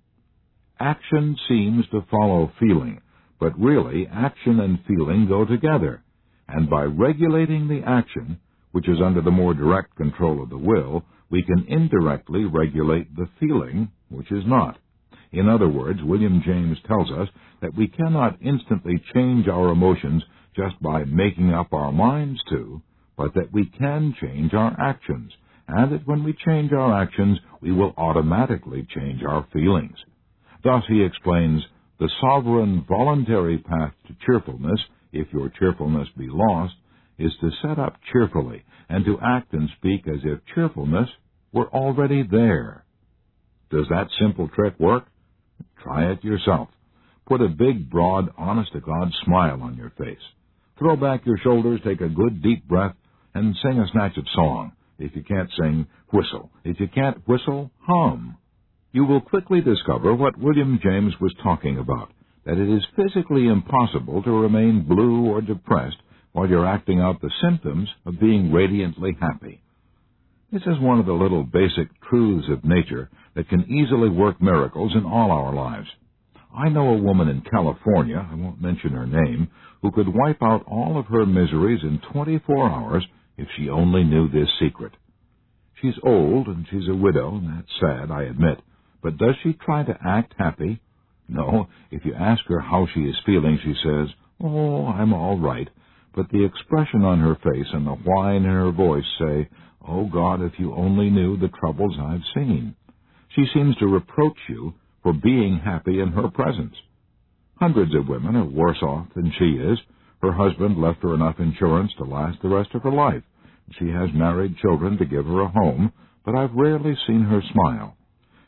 Speaker 1: Action seems to follow feeling, but really action and feeling go together, and by regulating the action, which is under the more direct control of the will, we can indirectly regulate the feeling, which is not. In other words, William James tells us that we cannot instantly change our emotions just by making up our minds to, but that we can change our actions, and that when we change our actions, we will automatically change our feelings. Thus, he explains, the sovereign voluntary path to cheerfulness, if your cheerfulness be lost, is to set up cheerfully and to act and speak as if cheerfulness were already there. Does that simple trick work? Try it yourself. Put a big, broad, honest-to-God smile on your face. Throw back your shoulders, take a good, deep breath, and sing a snatch of song. If you can't sing, whistle. If you can't whistle, hum. You will quickly discover what William James was talking about, that it is physically impossible to remain blue or depressed while you're acting out the symptoms of being radiantly happy. This is one of the little basic truths of nature that can easily work miracles in all our lives. I know a woman in California, I won't mention her name, who could wipe out all of her miseries in 24 hours if she only knew this secret. She's old and she's a widow, and that's sad, I admit, but does she try to act happy? No, if you ask her how she is feeling, she says, "Oh, I'm all right," but the expression on her face and the whine in her voice say, "Oh, God, if you only knew the troubles I've seen." She seems to reproach you for being happy in her presence. Hundreds of women are worse off than she is. Her husband left her enough insurance to last the rest of her life. She has married children to give her a home, but I've rarely seen her smile.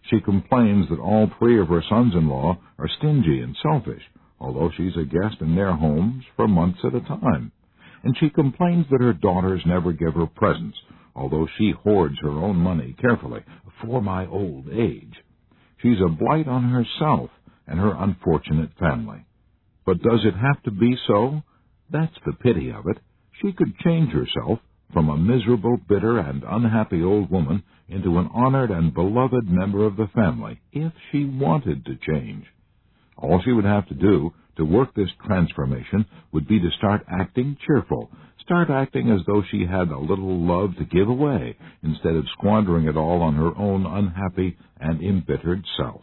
Speaker 1: She complains that all three of her sons-in-law are stingy and selfish, although she's a guest in their homes for months at a time. And she complains that her daughters never give her presents, although she hoards her own money carefully for my old age. She's a blight on herself and her unfortunate family. But does it have to be so? That's the pity of it. She could change herself from a miserable, bitter, and unhappy old woman into an honored and beloved member of the family, if she wanted to change. All she would have to do to work this transformation would be to start acting cheerful, start acting as though she had a little love to give away, instead of squandering it all on her own unhappy and embittered self.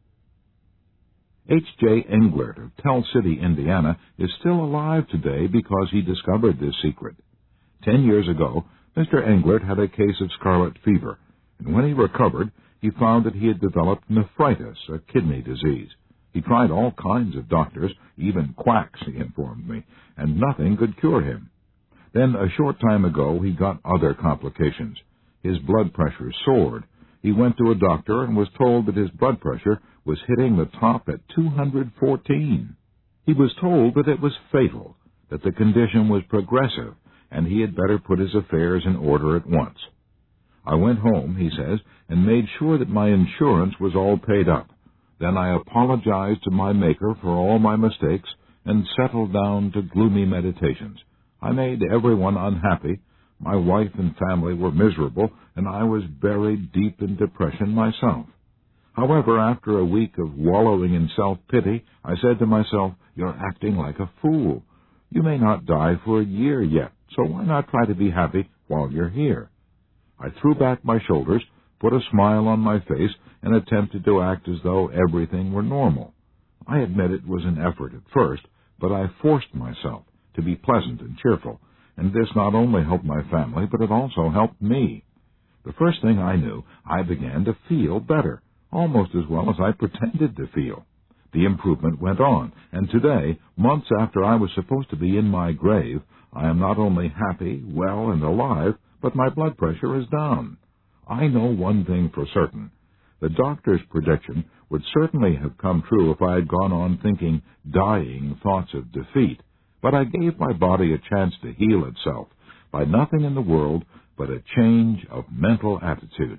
Speaker 1: H.J. Englert of Tell City, Indiana, is still alive today because he discovered this secret. 10 years ago, Mr. Englert had a case of scarlet fever, and when he recovered, he found that he had developed nephritis, a kidney disease. He tried all kinds of doctors, even quacks, he informed me, and nothing could cure him. Then, a short time ago, he got other complications. His blood pressure soared. He went to a doctor and was told that his blood pressure was hitting the top at 214. He was told that it was fatal, that the condition was progressive, and he had better put his affairs in order at once. I went home, he says, and made sure that my insurance was all paid up. Then I apologized to my Maker for all my mistakes and settled down to gloomy meditations. I made everyone unhappy. My wife and family were miserable, and I was buried deep in depression myself. However, after a week of wallowing in self-pity, I said to myself, "You're acting like a fool. You may not die for a year yet, so why not try to be happy while you're here?" I threw back my shoulders, put a smile on my face, and attempted to act as though everything were normal. I admit it was an effort at first, but I forced myself to be pleasant and cheerful, and this not only helped my family, but it also helped me. The first thing I knew, I began to feel better, almost as well as I pretended to feel. The improvement went on, and today, months after I was supposed to be in my grave, I am not only happy, well, and alive, but my blood pressure is down. I know one thing for certain. The doctor's prediction would certainly have come true if I had gone on thinking dying thoughts of defeat, but I gave my body a chance to heal itself by nothing in the world but a change of mental attitude.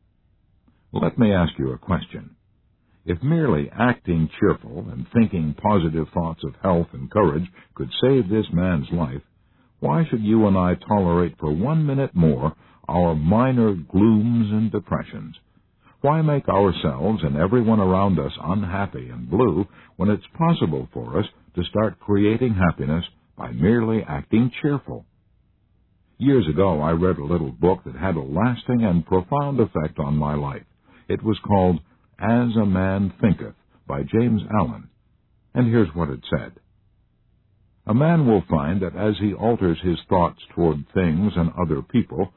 Speaker 1: Let me ask you a question. If merely acting cheerful and thinking positive thoughts of health and courage could save this man's life, why should you and I tolerate for 1 minute more our minor glooms and depressions? Why make ourselves and everyone around us unhappy and blue when it's possible for us to start creating happiness by merely acting cheerful? Years ago, I read a little book that had a lasting and profound effect on my life. It was called As a Man Thinketh by James Allen. And here's what it said. A man will find that as he alters his thoughts toward things and other people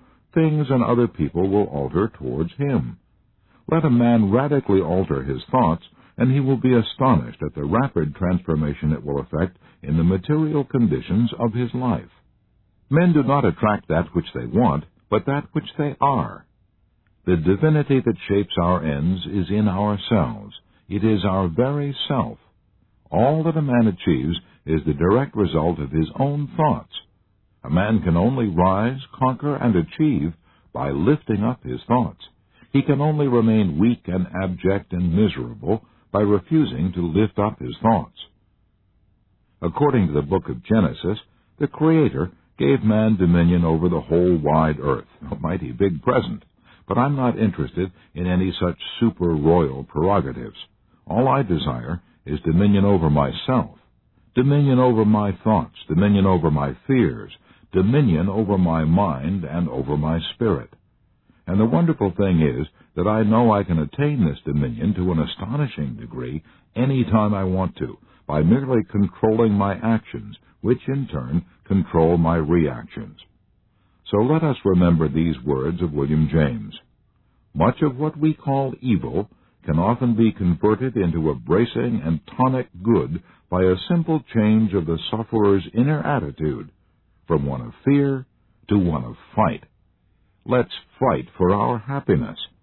Speaker 1: will alter towards him. Let a man radically alter his thoughts, and he will be astonished at the rapid transformation it will effect in the material conditions of his life. Men do not attract that which they want, but that which they are. The divinity that shapes our ends is in ourselves. It is our very self. All that a man achieves is the direct result of his own thoughts. A man can only rise, conquer, and achieve by lifting up his thoughts. He can only remain weak and abject and miserable by refusing to lift up his thoughts. According to the book of Genesis, the Creator gave man dominion over the whole wide earth, a mighty big present. But I'm not interested in any such super-royal prerogatives. All I desire is dominion over myself, dominion over my thoughts, dominion over my fears, dominion over my mind and over my spirit. And the wonderful thing is that I know I can attain this dominion to an astonishing degree any time I want to, by merely controlling my actions, which in turn control my reactions. So let us remember these words of William James. Much of what we call evil can often be converted into a bracing and tonic good by a simple change of the sufferer's inner attitude, from one of fear to one of fight. Let's fight for our happiness.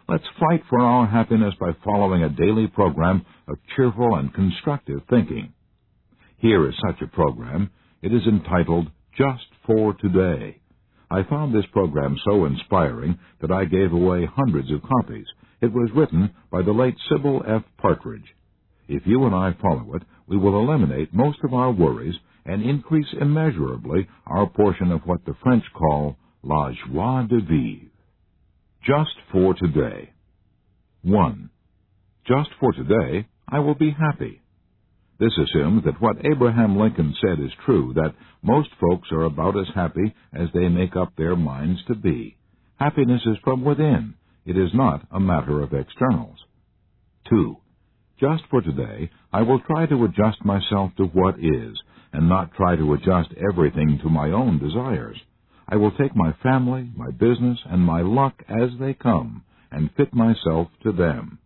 Speaker 1: Let's fight for our happiness by following a daily program of cheerful and constructive thinking. Here is such a program. It is entitled Just for Today. I found this program so inspiring that I gave away hundreds of copies. It was written by the late Sybil F. Partridge. If you and I follow it, we will eliminate most of our worries and increase immeasurably our portion of what the French call la joie de vivre. Just for today. 1. Just for today, I will be happy. This assumes that what Abraham Lincoln said is true, that most folks are about as happy as they make up their minds to be. Happiness is from within. It is not a matter of externals. 2. Just for today, I will try to adjust myself to what is, and not try to adjust everything to my own desires. I will take my family, my business, and my luck as they come, and fit myself to them.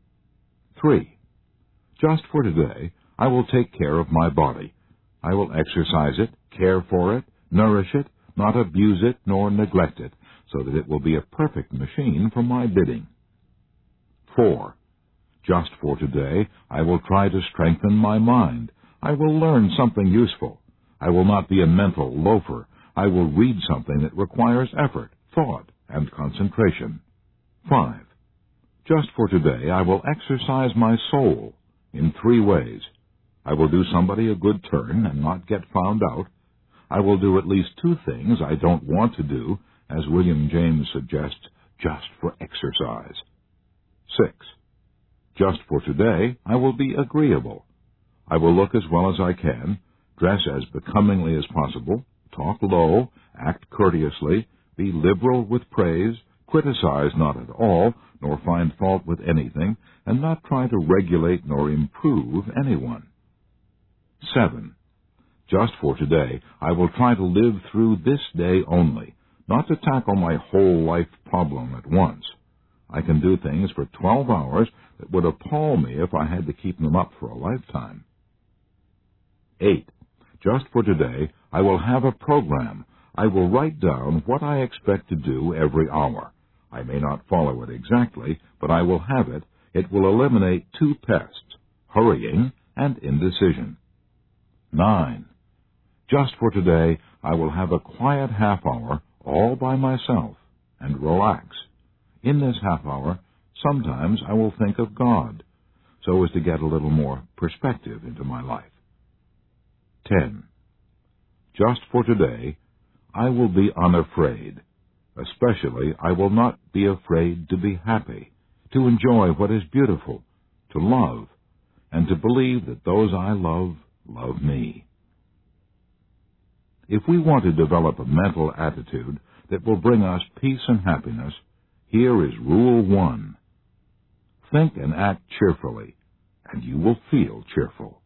Speaker 1: 3. Just for today, I will take care of my body. I will exercise it, care for it, nourish it, not abuse it nor neglect it, so that it will be a perfect machine for my bidding. 4. Just for today, I will try to strengthen my mind. I will learn something useful. I will not be a mental loafer. I will read something that requires effort, thought, and concentration. 5. Just for today, I will exercise my soul in 3 ways. I will do somebody a good turn and not get found out. I will do at least 2 things I don't want to do, as William James suggests, just for exercise. 6. Just for today, I will be agreeable. I will look as well as I can, dress as becomingly as possible, talk low, act courteously, be liberal with praise, criticize not at all, nor find fault with anything, and not try to regulate nor improve anyone. 7. Just for today, I will try to live through this day only, not to tackle my whole life problem at once. I can do things for 12 hours that would appall me if I had to keep them up for a lifetime. 8. Just for today, I will have a program. I will write down what I expect to do every hour. I may not follow it exactly, but I will have it. It will eliminate 2 pests, hurrying and indecision. 9. Just for today, I will have a quiet half hour all by myself and relax. In this half hour, sometimes I will think of God, so as to get a little more perspective into my life. 10. Just for today, I will be unafraid. Especially, I will not be afraid to be happy, to enjoy what is beautiful, to love, and to believe that those I love me. If we want to develop a mental attitude that will bring us peace and happiness, here is Rule 1. Think and act cheerfully, and you will feel cheerful.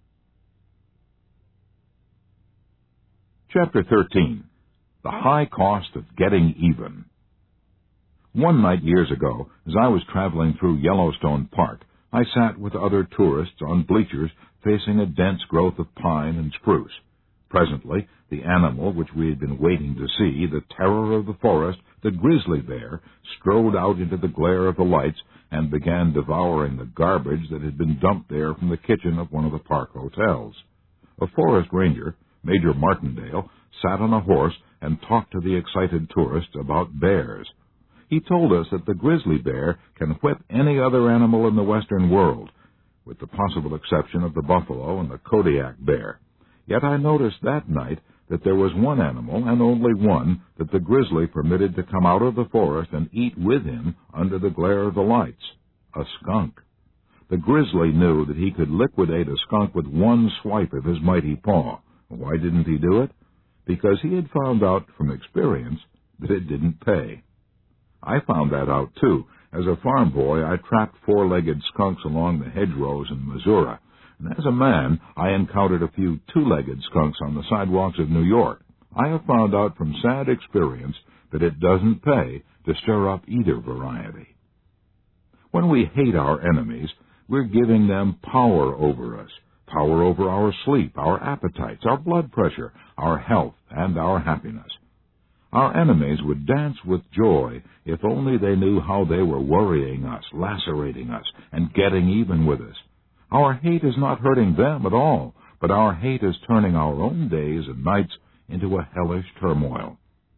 Speaker 1: Chapter 13. The High Cost of Getting Even. One night years ago, as I was traveling through Yellowstone Park, I sat with other tourists on bleachers facing a dense growth of pine and spruce. Presently, the animal which we had been waiting to see, the terror of the forest, the grizzly bear, strode out into the glare of the lights and began devouring the garbage that had been dumped there from the kitchen of one of the park hotels. A forest ranger, Major Martindale, sat on a horse and talked to the excited tourists about bears. He told us that the grizzly bear can whip any other animal in the western world, with the possible exception of the buffalo and the Kodiak bear. Yet I noticed that night that there was one animal, and only one, that the grizzly permitted to come out of the forest and eat with him under the glare of the lights: a skunk. The grizzly knew that he could liquidate a skunk with one swipe of his mighty paw. Why didn't he do it? Because he had found out from experience that it didn't pay. I found that out, too. As a farm boy, I trapped 4-legged skunks along the hedgerows in Missouri. And as a man, I encountered a few 2-legged skunks on the sidewalks of New York. I have found out from sad experience that it doesn't pay to stir up either variety. When we hate our enemies, we're giving them power over us, power over our sleep, our appetites, our blood pressure, our health, and our happiness. Our enemies would dance with joy if only they knew how they were worrying us, lacerating us, and getting even with us. Our hate is not hurting them at all, but our hate is turning our own days and nights into a hellish turmoil.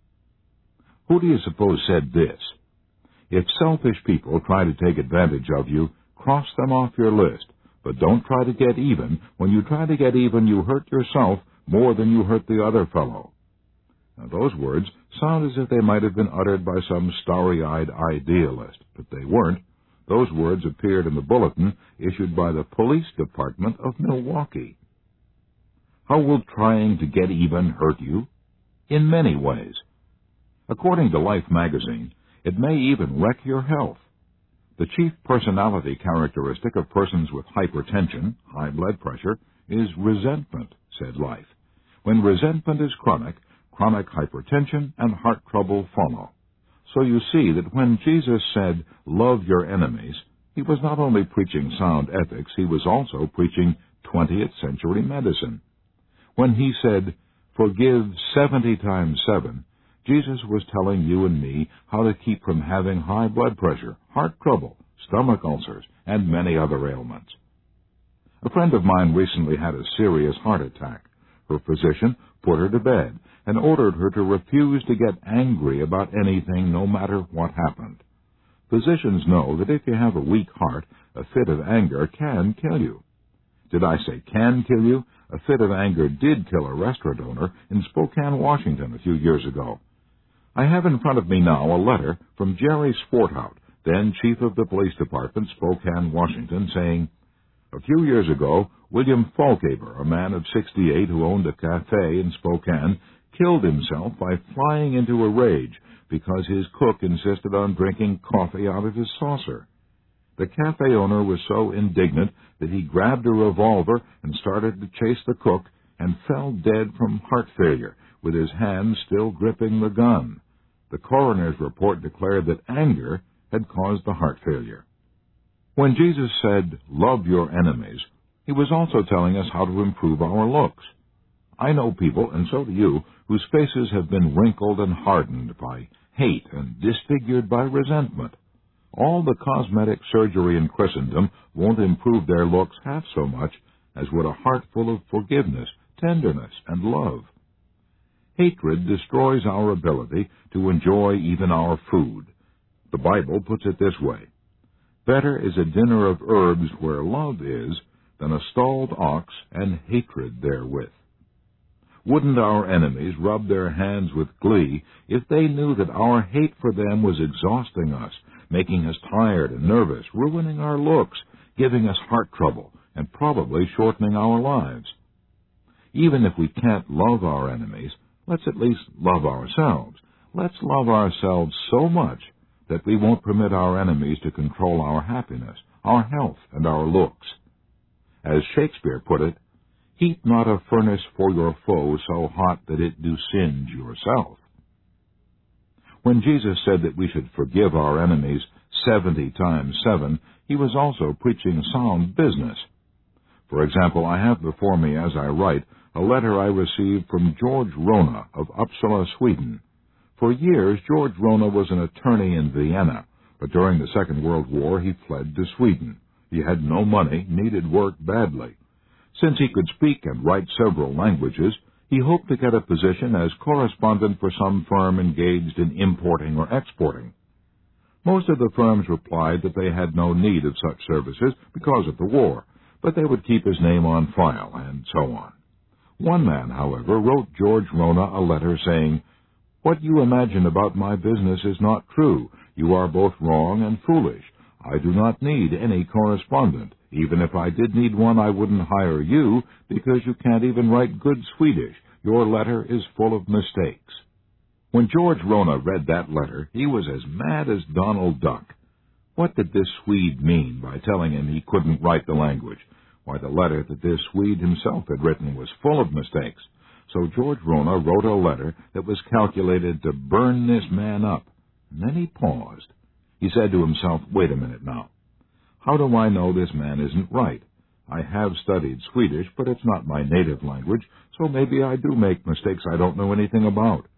Speaker 1: Who do you suppose said this? If selfish people try to take advantage of you, cross them off your list, but don't try to get even. When you try to get even, you hurt yourself more than you hurt the other fellow. Now, those words sound as if they might have been uttered by some starry-eyed idealist, but they weren't. Those words appeared in the bulletin issued by the police department of Milwaukee. How will trying to get even hurt you? In many ways. According to Life magazine, it may even wreck your health. The chief personality characteristic of persons with hypertension, high blood pressure, is resentment, said Life. When resentment is chronic hypertension and heart trouble follow. So you see that when Jesus said, "Love your enemies," he was not only preaching sound ethics, he was also preaching 20th century medicine. When he said, "Forgive 70 times 7, Jesus was telling you and me how to keep from having high blood pressure, heart trouble, stomach ulcers, and many other ailments. A friend of mine recently had a serious heart attack. Her physician put her to bed and ordered her to refuse to get angry about anything, no matter what happened. Physicians know that if you have a weak heart, a fit of anger can kill you. Did I say can kill you? A fit of anger did kill a restaurant owner in Spokane, Washington, a few years ago. I have in front of me now a letter from Jerry Swarthout, then chief of the police department, Spokane, Washington, saying, "A few years ago, William Falkaber, a man of 68 who owned a cafe in Spokane, killed himself by flying into a rage because his cook insisted on drinking coffee out of his saucer. The cafe owner was so indignant that he grabbed a revolver and started to chase the cook and fell dead from heart failure, with his hand still gripping the gun. The coroner's report declared that anger had caused the heart failure." When Jesus said, "Love your enemies," he was also telling us how to improve our looks. I know people, and so do you, whose faces have been wrinkled and hardened by hate and disfigured by resentment. All the cosmetic surgery in Christendom won't improve their looks half so much as would a heart full of forgiveness, tenderness, and love. Hatred destroys our ability to enjoy even our food. The Bible puts it this way: "Better is a dinner of herbs where love is than a stalled ox and hatred therewith." Wouldn't our enemies rub their hands with glee if they knew that our hate for them was exhausting us, making us tired and nervous, ruining our looks, giving us heart trouble, and probably shortening our lives? Even if we can't love our enemies, let's at least love ourselves. Let's love ourselves so much that we won't permit our enemies to control our happiness, our health, and our looks. As Shakespeare put it, "Heat not a furnace for your foe so hot that it do singe yourself." When Jesus said that we should forgive our enemies 70 times 7, he was also preaching sound business. For example, I have before me as I write a letter I received from George Rona of Uppsala, Sweden. For years, George Rona was an attorney in Vienna, but during the Second World War he fled to Sweden. He had no money, needed work badly. Since he could speak and write several languages, he hoped to get a position as correspondent for some firm engaged in importing or exporting. Most of the firms replied that they had no need of such services because of the war, but they would keep his name on file, and so on. One man, however, wrote George Rona a letter saying, "What you imagine about my business is not true. You are both wrong and foolish. I do not need any correspondent. Even if I did need one, I wouldn't hire you, because you can't even write good Swedish. Your letter is full of mistakes." When George Rona read that letter, he was as mad as Donald Duck. What did this Swede mean by telling him he couldn't write the language? Why, the letter that this Swede himself had written was full of mistakes. So George Rona wrote a letter that was calculated to burn this man up. And then he paused. He said to himself, "Wait a minute now. How do I know this man isn't right? I have studied Swedish, but it's not my native language, so maybe I do make mistakes I don't know anything about.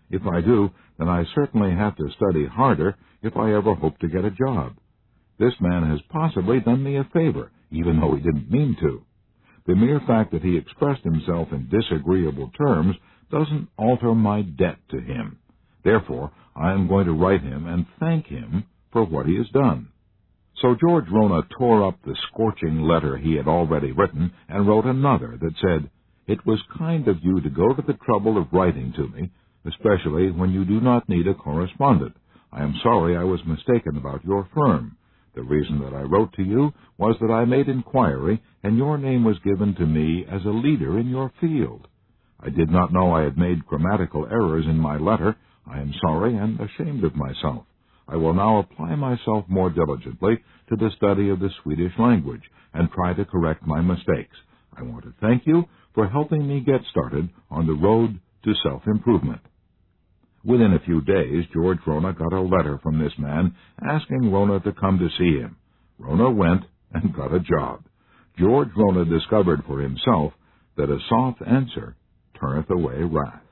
Speaker 1: If I do, then I certainly have to study harder if I ever hope to get a job. This man has possibly done me a favor, even though he didn't mean to. The mere fact that he expressed himself in disagreeable terms doesn't alter my debt to him. Therefore, I am going to write him and thank him for what he has done." So George Rona tore up the scorching letter he had already written and wrote another that said, "It was kind of you to go to the trouble of writing to me, especially when you do not need a correspondent. I am sorry I was mistaken about your firm. The reason that I wrote to you was that I made inquiry, and your name was given to me as a leader in your field. I did not know I had made grammatical errors in my letter. I am sorry and ashamed of myself. I will now apply myself more diligently to the study of the Swedish language and try to correct my mistakes. I want to thank you for helping me get started on the road to self-improvement." Within a few days, George Rona got a letter from this man asking Rona to come to see him. Rona went and got a job. George Rona discovered for himself that a soft answer turneth away wrath.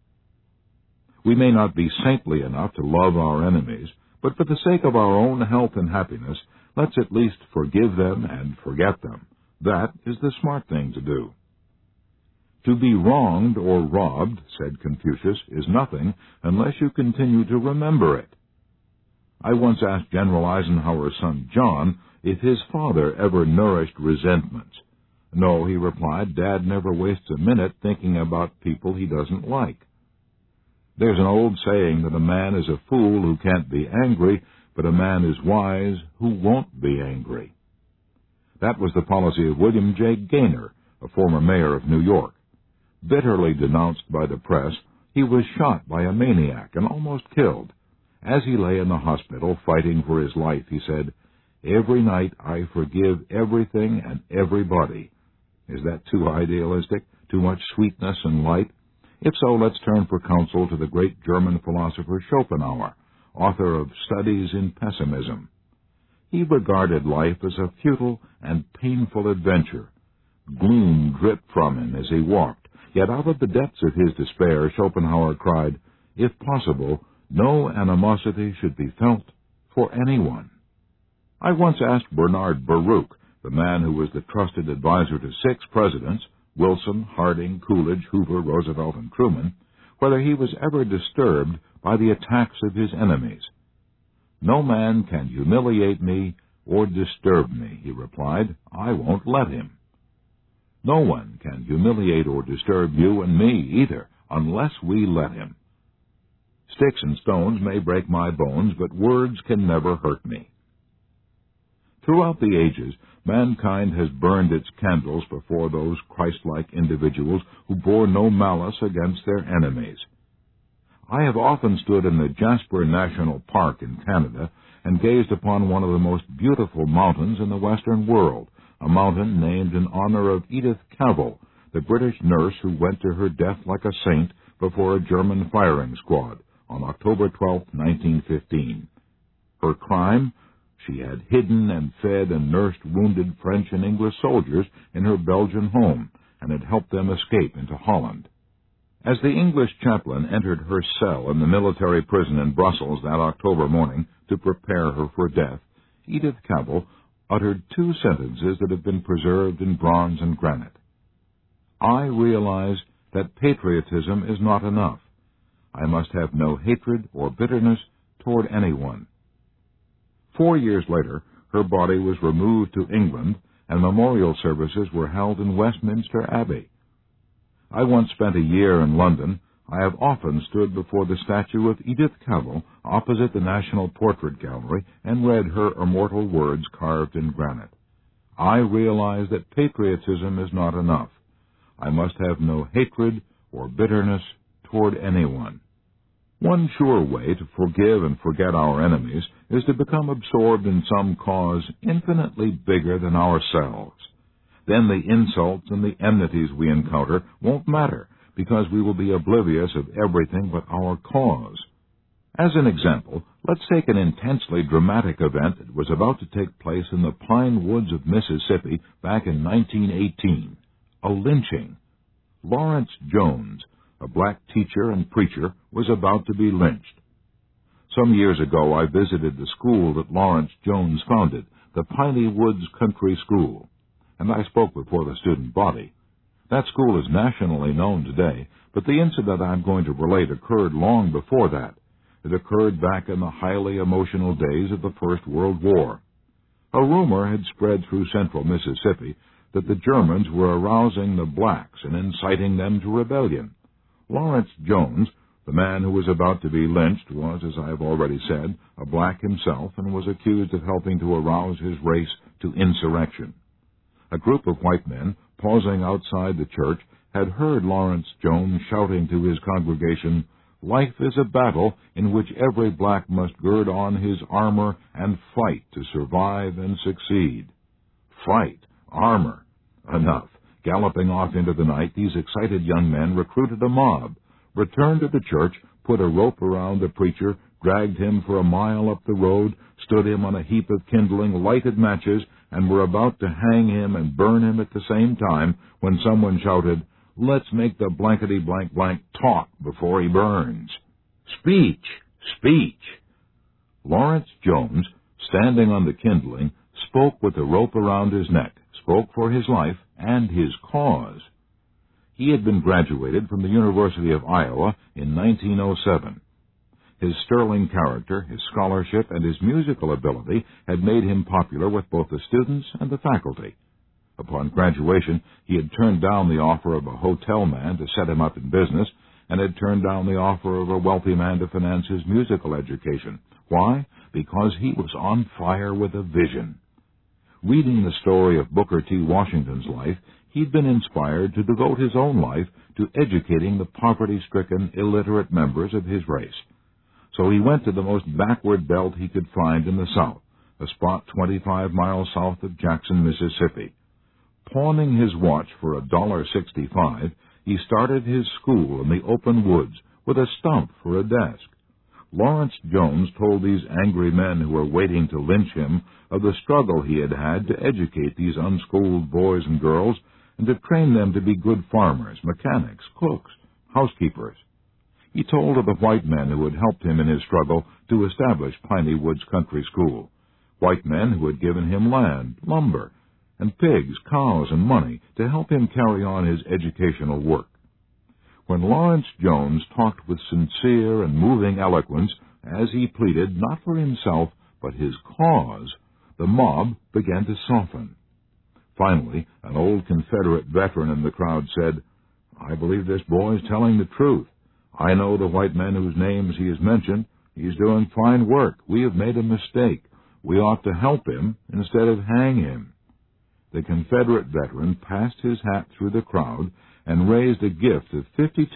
Speaker 1: We may not be saintly enough to love our enemies, but for the sake of our own health and happiness, let's at least forgive them and forget them. That is the smart thing to do. "To be wronged or robbed," said Confucius, "is nothing unless you continue to remember it." I once asked General Eisenhower's son John if his father ever nourished resentments. "No," he replied, "Dad never wastes a minute thinking about people he doesn't like." There's an old saying that a man is a fool who can't be angry, but a man is wise who won't be angry. That was the policy of William J. Gaynor, a former mayor of New York. Bitterly denounced by the press, he was shot by a maniac and almost killed. As he lay in the hospital fighting for his life, he said, "Every night I forgive everything and everybody." Is that too idealistic? Too much sweetness and light? If so, let's turn for counsel to the great German philosopher Schopenhauer, author of Studies in Pessimism. He regarded life as a futile and painful adventure. Gloom dripped from him as he walked, yet out of the depths of his despair, Schopenhauer cried, "If possible, no animosity should be felt for anyone." I once asked Bernard Baruch, the man who was the trusted advisor to 6 presidents, Wilson, Harding, Coolidge, Hoover, Roosevelt, and Truman, whether he was ever disturbed by the attacks of his enemies. "No man can humiliate me or disturb me," he replied. "I won't let him." No one can humiliate or disturb you and me either, unless we let him. Sticks and stones may break my bones, but words can never hurt me. Throughout the ages, mankind has burned its candles before those Christ-like individuals who bore no malice against their enemies. I have often stood in the Jasper National Park in Canada and gazed upon one of the most beautiful mountains in the Western world, a mountain named in honor of Edith Cavell, the British nurse who went to her death like a saint before a German firing squad on October 12, 1915. Her crime? She had hidden and fed and nursed wounded French and English soldiers in her Belgian home and had helped them escape into Holland. As the English chaplain entered her cell in the military prison in Brussels that October morning to prepare her for death, Edith Cavell uttered 2 sentences that have been preserved in bronze and granite. "I realize that patriotism is not enough. I must have no hatred or bitterness toward anyone." 4 years later, her body was removed to England, and memorial services were held in Westminster Abbey. I once spent a year in London. I have often stood before the statue of Edith Cavell opposite the National Portrait Gallery and read her immortal words carved in granite. "I realize that patriotism is not enough. I must have no hatred or bitterness toward anyone." One sure way to forgive and forget our enemies is to become absorbed in some cause infinitely bigger than ourselves. Then the insults and the enmities we encounter won't matter, because we will be oblivious of everything but our cause. As an example, let's take an intensely dramatic event that was about to take place in the pine woods of Mississippi back in 1918, a lynching. Lawrence Jones, a black teacher and preacher, was about to be lynched. Some years ago, I visited the school that Lawrence Jones founded, the Piney Woods Country School, and I spoke before the student body. That school is nationally known today, but the incident I'm going to relate occurred long before that. It occurred back in the highly emotional days of the First World War. A rumor had spread through central Mississippi that the Germans were arousing the blacks and inciting them to rebellion. Lawrence Jones, the man who was about to be lynched, was, as I have already said, a black himself and was accused of helping to arouse his race to insurrection. A group of white men, pausing outside the church, had heard Lawrence Jones shouting to his congregation, "Life is a battle in which every black must gird on his armor and fight to survive and succeed." Fight, armor. Enough. Galloping off into the night, these excited young men recruited a mob, returned to the church, put a rope around the preacher, dragged him for a mile up the road, stood him on a heap of kindling, lighted matches, and were about to hang him and burn him at the same time when someone shouted, "Let's make the blankety-blank-blank talk before he burns." Speech! Speech! Lawrence Jones, standing on the kindling, spoke with the rope around his neck, spoke for his life and his cause. He had been graduated from the University of Iowa in 1907. His sterling character, his scholarship, and his musical ability had made him popular with both the students and the faculty. Upon graduation, he had turned down the offer of a hotel man to set him up in business, and had turned down the offer of a wealthy man to finance his musical education. Why? Because he was on fire with a vision. Reading the story of Booker T. Washington's life, he'd been inspired to devote his own life to educating the poverty-stricken, illiterate members of his race. So he went to the most backward belt he could find in the South, a spot 25 miles south of Jackson, Mississippi. Pawning his watch for $1.65, he started his school in the open woods with a stump for a desk. Lawrence Jones told these angry men who were waiting to lynch him of the struggle he had had to educate these unschooled boys and girls and to train them to be good farmers, mechanics, cooks, housekeepers. He told of the white men who had helped him in his struggle to establish Piney Woods Country School, white men who had given him land, lumber, and pigs, cows, and money to help him carry on his educational work. When Lawrence Jones talked with sincere and moving eloquence, as he pleaded not for himself but his cause, the mob began to soften. Finally, an old Confederate veteran in the crowd said, "I believe this boy is telling the truth. I know the white men whose names he has mentioned. He's doing fine work. We have made a mistake. We ought to help him instead of hang him." The Confederate veteran passed his hat through the crowd and raised a gift of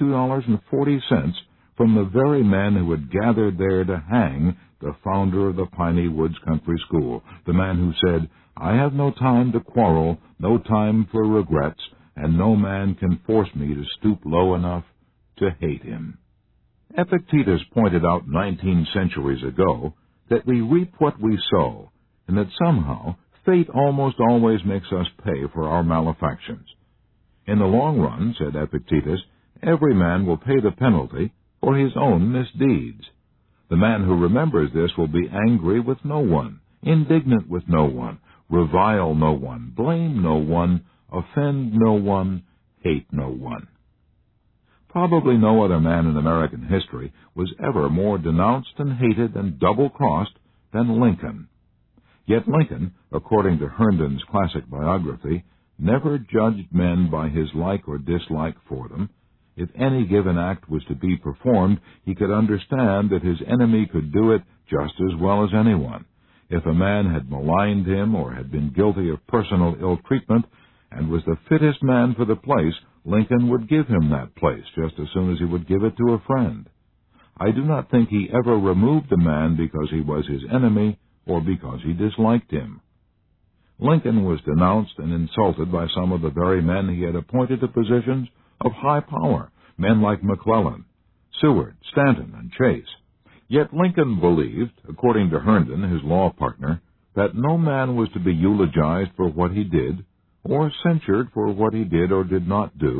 Speaker 1: $52.40 from the very men who had gathered there to hang the founder of the Piney Woods Country School, the man who said, "I have no time to quarrel, no time for regrets, and no man can force me to stoop low enough to hate him." Epictetus pointed out 19 centuries ago that we reap what we sow, and that somehow fate almost always makes us pay for our malefactions. In the long run, said Epictetus, every man will pay the penalty for his own misdeeds. The man who remembers this will be angry with no one, indignant with no one, revile no one, blame no one, offend no one, hate no one. Probably no other man in American history was ever more denounced and hated and double-crossed than Lincoln. Yet Lincoln, according to Herndon's classic biography, never judged men by his like or dislike for them. If any given act was to be performed, he could understand that his enemy could do it just as well as anyone. If a man had maligned him or had been guilty of personal ill treatment and was the fittest man for the place, Lincoln would give him that place just as soon as he would give it to a friend. I do not think he ever removed a man because he was his enemy or because he disliked him. Lincoln was denounced and insulted by some of the very men he had appointed to positions of high power, men like McClellan, Seward, Stanton, and Chase. Yet Lincoln believed, according to Herndon, his law partner, that no man was to be eulogized for what he did, or censured for what he did or did not do,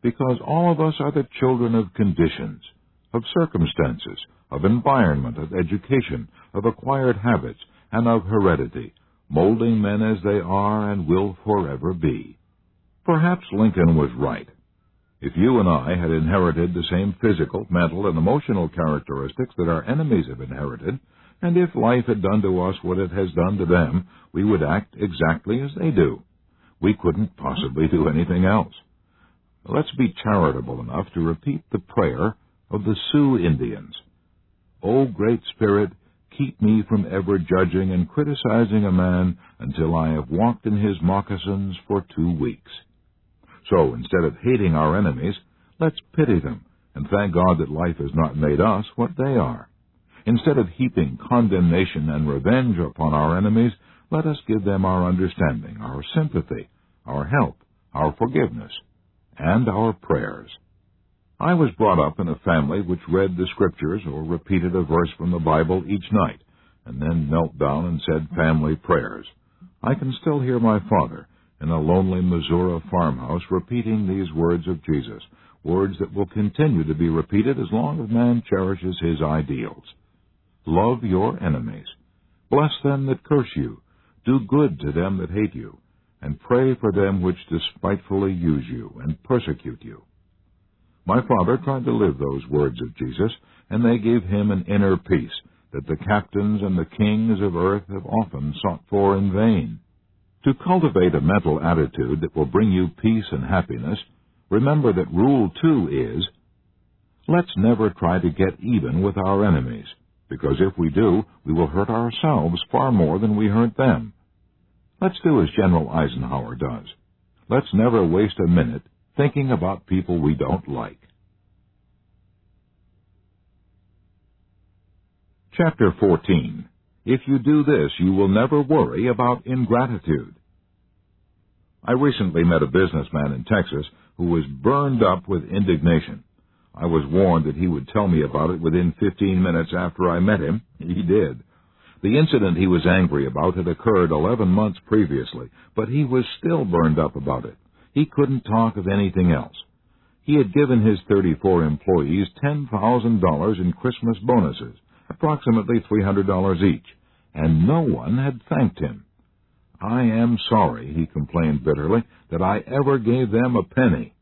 Speaker 1: because all of us are the children of conditions, of circumstances, of environment, of education, of acquired habits, and of heredity, molding men as they are and will forever be. Perhaps Lincoln was right. If you and I had inherited the same physical, mental, and emotional characteristics that our enemies have inherited, and if life had done to us what it has done to them, we would act exactly as they do. We couldn't possibly do anything else. Let's be charitable enough to repeat the prayer of the Sioux Indians. O Great Spirit, keep me from ever judging and criticizing a man until I have walked in his moccasins for 2 weeks. So, instead of hating our enemies, let's pity them and thank God that life has not made us what they are. Instead of heaping condemnation and revenge upon our enemies, let us give them our understanding, our sympathy, our help, our forgiveness, and our prayers. I was brought up in a family which read the Scriptures or repeated a verse from the Bible each night, and then knelt down and said family prayers. I can still hear my father in a lonely Missouri farmhouse repeating these words of Jesus, words that will continue to be repeated as long as man cherishes his ideals. Love your enemies. Bless them that curse you. Do good to them that hate you, and pray for them which despitefully use you and persecute you. My father tried to live those words of Jesus, and they gave him an inner peace that the captains and the kings of earth have often sought for in vain. To cultivate a mental attitude that will bring you peace and happiness, remember that Rule 2 is, let's never try to get even with our enemies, because if we do, we will hurt ourselves far more than we hurt them. Let's do as General Eisenhower does. Let's never waste a minute thinking about people we don't like. Chapter 14. If you do this, you will never worry about ingratitude. I recently met a businessman in Texas who was burned up with indignation. I was warned that he would tell me about it within 15 minutes after I met him. He did. The incident he was angry about had occurred 11 months previously, but he was still burned up about it. He couldn't talk of anything else. He had given his 34 employees $10,000 in Christmas bonuses, approximately $300 each, and no one had thanked him. I am sorry, he complained bitterly, that I ever gave them a penny.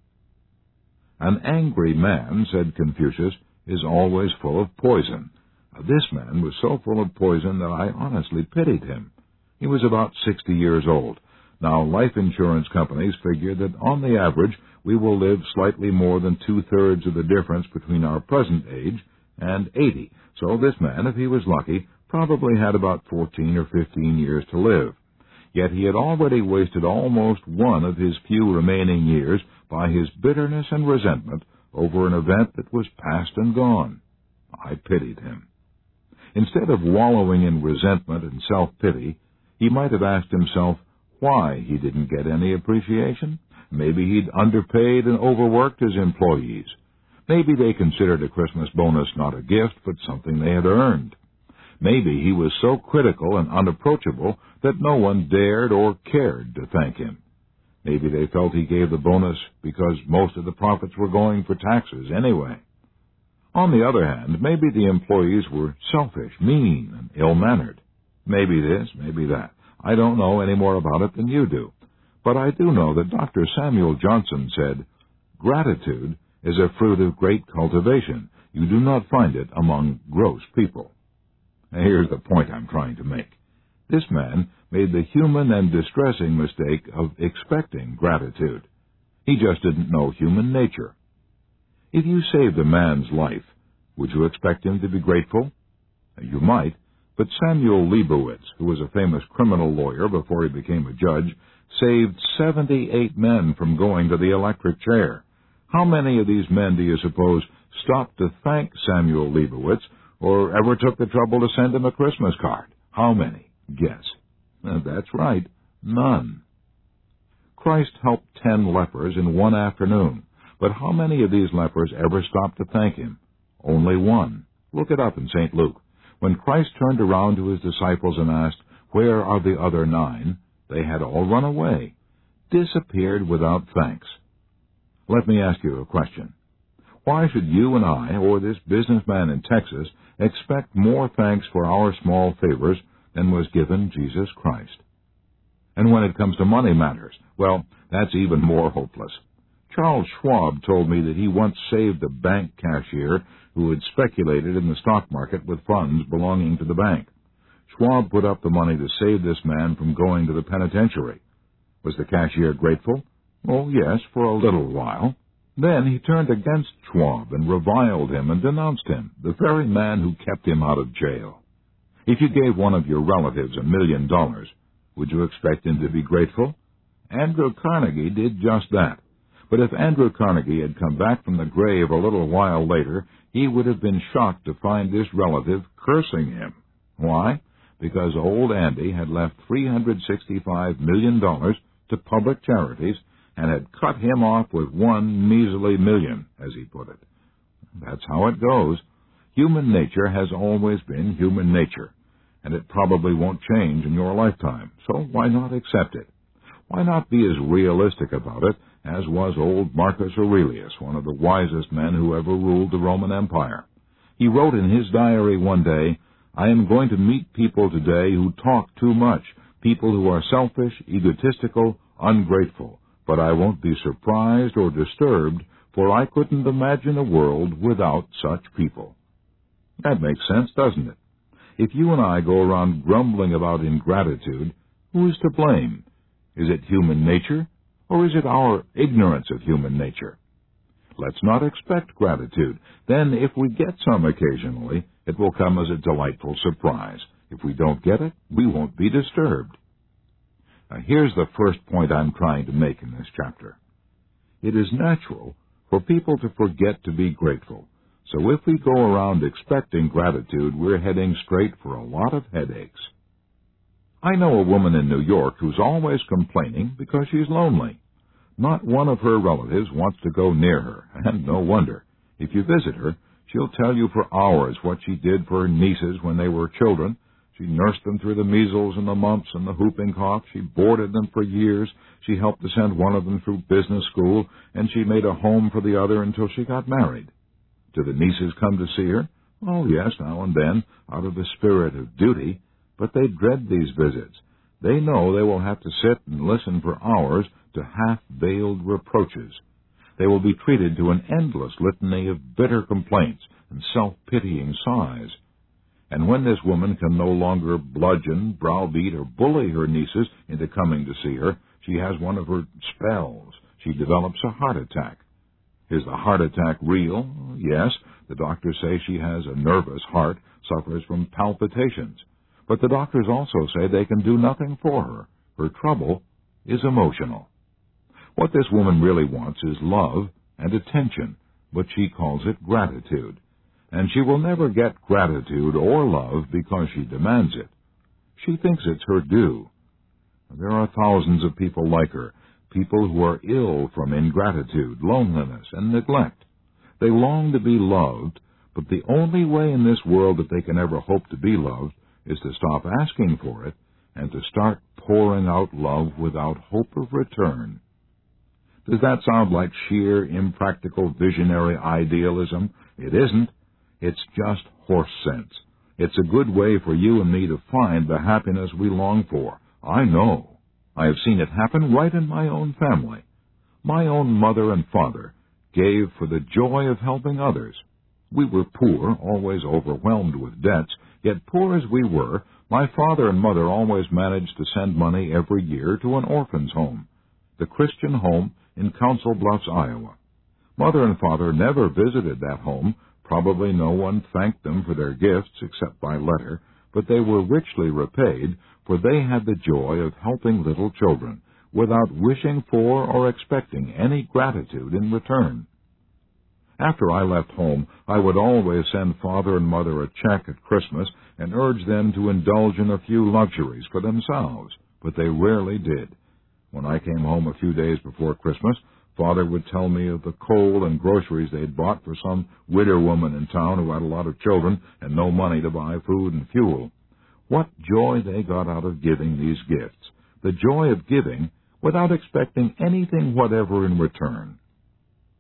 Speaker 1: An angry man, said Confucius, is always full of poison. This man was so full of poison that I honestly pitied him. He was about 60 years old. Now, life insurance companies figure that on the average we will live slightly more than 2/3 of the difference between our present age and 80. So this man, if he was lucky, probably had about 14 or 15 years to live. Yet he had already wasted almost one of his few remaining years by his bitterness and resentment over an event that was past and gone. I pitied him. Instead of wallowing in resentment and self-pity, he might have asked himself why he didn't get any appreciation. Maybe he'd underpaid and overworked his employees. Maybe they considered a Christmas bonus not a gift, but something they had earned. Maybe he was so critical and unapproachable that no one dared or cared to thank him. Maybe they felt he gave the bonus because most of the profits were going for taxes anyway. On the other hand, maybe the employees were selfish, mean, and ill-mannered. Maybe this, maybe that. I don't know any more about it than you do. But I do know that Dr. Samuel Johnson said, "Gratitude is a fruit of great cultivation. You do not find it among gross people." Now, here's the point I'm trying to make. This man made the human and distressing mistake of expecting gratitude. He just didn't know human nature. If you saved a man's life, would you expect him to be grateful? You might, but Samuel Leibowitz, who was a famous criminal lawyer before he became a judge, saved 78 men from going to the electric chair. How many of these men do you suppose stopped to thank Samuel Leibowitz or ever took the trouble to send him a Christmas card? How many? Guess. That's right, none. Christ helped 10 lepers in one afternoon, but how many of these lepers ever stopped to thank him? Only one. Look it up in St. Luke. When Christ turned around to his disciples and asked, "Where are the other 9?" they had all run away, disappeared without thanks. Let me ask you a question. Why should you and I, or this businessman in Texas, expect more thanks for our small favors than was given Jesus Christ? And when it comes to money matters, well, that's even more hopeless. Charles Schwab told me that he once saved a bank cashier who had speculated in the stock market with funds belonging to the bank. Schwab put up the money to save this man from going to the penitentiary. Was the cashier grateful? Oh, yes, for a little while. Then he turned against Schwab and reviled him and denounced him, the very man who kept him out of jail. If you gave one of your relatives $1 million, would you expect him to be grateful? Andrew Carnegie did just that. But if Andrew Carnegie had come back from the grave a little while later, he would have been shocked to find this relative cursing him. Why? Because old Andy had left $365 million to public charities and had cut him off with one measly million, as he put it. That's how it goes. Human nature has always been human nature, and it probably won't change in your lifetime, so why not accept it? Why not be as realistic about it as was old Marcus Aurelius, one of the wisest men who ever ruled the Roman Empire? He wrote in his diary one day, "I am going to meet people today who talk too much, people who are selfish, egotistical, ungrateful, but I won't be surprised or disturbed, for I couldn't imagine a world without such people." That makes sense, doesn't it? If you and I go around grumbling about ingratitude, who is to blame? Is it human nature, or is it our ignorance of human nature? Let's not expect gratitude. Then, if we get some occasionally, it will come as a delightful surprise. If we don't get it, we won't be disturbed. Now, here's the first point I'm trying to make in this chapter. It is natural for people to forget to be grateful. So if we go around expecting gratitude, we're heading straight for a lot of headaches. I know a woman in New York who's always complaining because she's lonely. Not one of her relatives wants to go near her, and no wonder. If you visit her, she'll tell you for hours what she did for her nieces when they were children. She nursed them through the measles and the mumps and the whooping cough. She boarded them for years. She helped to send one of them through business school, and she made a home for the other until she got married. Do the nieces come to see her? Oh, yes, now and then, out of the spirit of duty, but they dread these visits. They know they will have to sit and listen for hours to half-veiled reproaches. They will be treated to an endless litany of bitter complaints and self-pitying sighs. And when this woman can no longer bludgeon, browbeat, or bully her nieces into coming to see her, she has one of her spells. She develops a heart attack. Is the heart attack real? Yes. The doctors say she has a nervous heart, suffers from palpitations. But the doctors also say they can do nothing for her. Her trouble is emotional. What this woman really wants is love and attention, but she calls it gratitude. And she will never get gratitude or love because she demands it. She thinks it's her due. There are thousands of people like her, people who are ill from ingratitude, loneliness, and neglect. They long to be loved, but the only way in this world that they can ever hope to be loved is to stop asking for it and to start pouring out love without hope of return. Does that sound like sheer, impractical, visionary idealism? It isn't. It's just horse sense. It's a good way for you and me to find the happiness we long for. I know. I have seen it happen right in my own family. My own mother and father gave for the joy of helping others. We were poor, always overwhelmed with debts, yet poor as we were, my father and mother always managed to send money every year to an orphan's home, the Christian Home in Council Bluffs, Iowa. Mother and father never visited that home. Probably no one thanked them for their gifts except by letter, but they were richly repaid, for they had the joy of helping little children, without wishing for or expecting any gratitude in return. After I left home, I would always send father and mother a check at Christmas and urge them to indulge in a few luxuries for themselves, but they rarely did. When I came home a few days before Christmas, Father would tell me of the coal and groceries they'd bought for some widow woman in town who had a lot of children and no money to buy food and fuel. What joy they got out of giving these gifts, the joy of giving without expecting anything whatever in return.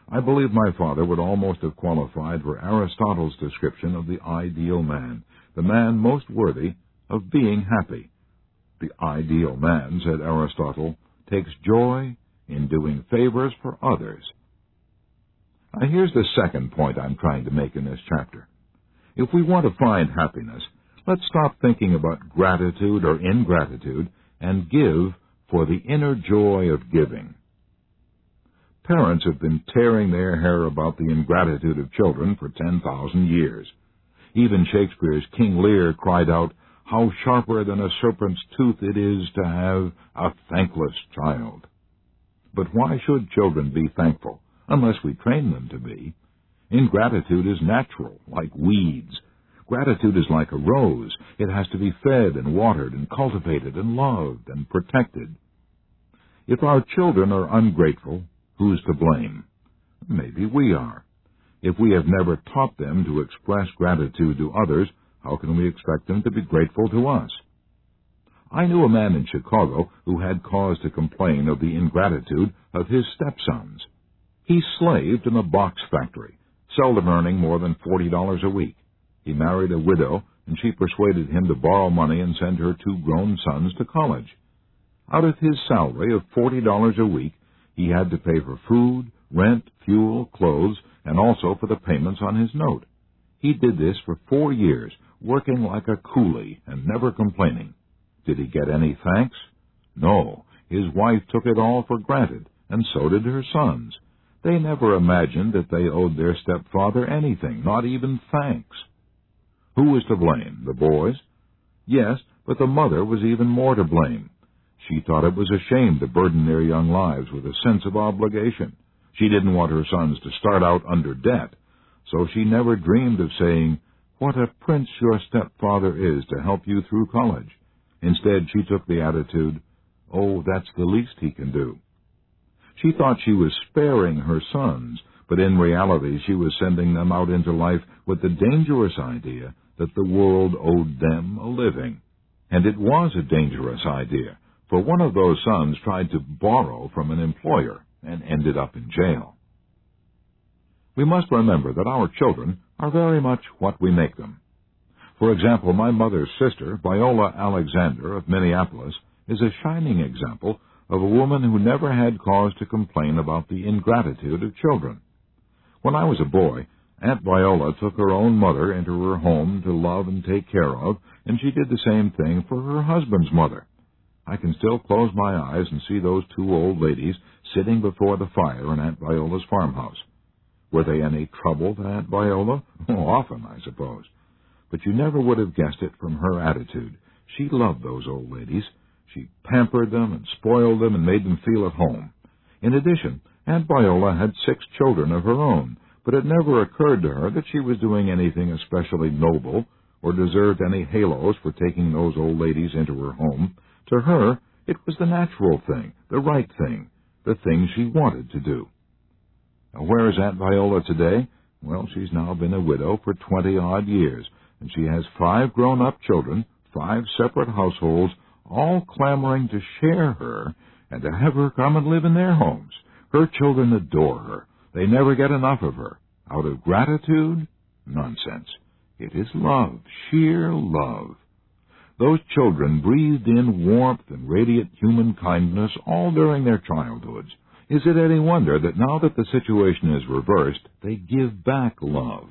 Speaker 1: I believe my father would almost have qualified for Aristotle's description of the ideal man, the man most worthy of being happy. The ideal man, said Aristotle, takes joy in doing favors for others. Now, here's the second point I'm trying to make in this chapter. If we want to find happiness, let's stop thinking about gratitude or ingratitude and give for the inner joy of giving. Parents have been tearing their hair about the ingratitude of children for 10,000 years. Even Shakespeare's King Lear cried out, "How sharper than a serpent's tooth it is to have a thankless child." But why should children be thankful, unless we train them to be? Ingratitude is natural, like weeds. Gratitude is like a rose. It has to be fed and watered and cultivated and loved and protected. If our children are ungrateful, who's to blame? Maybe we are. If we have never taught them to express gratitude to others, how can we expect them to be grateful to us? I knew a man in Chicago who had cause to complain of the ingratitude of his stepsons. He slaved in a box factory, seldom earning more than $40 a week. He married a widow, and she persuaded him to borrow money and send her 2 grown sons to college. Out of his salary of $40 a week, he had to pay for food, rent, fuel, clothes, and also for the payments on his note. He did this for 4 years, working like a coolie and never complaining. Did he get any thanks? No. His wife took it all for granted, and so did her sons. They never imagined that they owed their stepfather anything, not even thanks. Who was to blame? The boys? Yes, but the mother was even more to blame. She thought it was a shame to burden their young lives with a sense of obligation. She didn't want her sons to start out under debt, so she never dreamed of saying, "What a prince your stepfather is to help you through college." Instead, she took the attitude, "Oh, that's the least he can do." She thought she was sparing her sons, but in reality she was sending them out into life with the dangerous idea that the world owed them a living. And it was a dangerous idea, for one of those sons tried to borrow from an employer and ended up in jail. We must remember that our children are very much what we make them. For example, my mother's sister, Viola Alexander of Minneapolis, is a shining example of a woman who never had cause to complain about the ingratitude of children. When I was a boy, Aunt Viola took her own mother into her home to love and take care of, and she did the same thing for her husband's mother. I can still close my eyes and see those 2 old ladies sitting before the fire in Aunt Viola's farmhouse. Were they any trouble to Aunt Viola? Oh, often, I suppose. But you never would have guessed it from her attitude. She loved those old ladies. She pampered them and spoiled them and made them feel at home. In addition, Aunt Viola had 6 children of her own, but it never occurred to her that she was doing anything especially noble or deserved any halos for taking those old ladies into her home. To her, it was the natural thing, the right thing, the thing she wanted to do. Now, where is Aunt Viola today? Well, she's now been a widow for 20-odd years, and she has 5 grown-up children, 5 separate households, all clamoring to share her and to have her come and live in their homes. Her children adore her. They never get enough of her. Out of gratitude? Nonsense. It is love, sheer love. Those children breathed in warmth and radiant human kindness all during their childhoods. Is it any wonder that now that the situation is reversed, they give back love?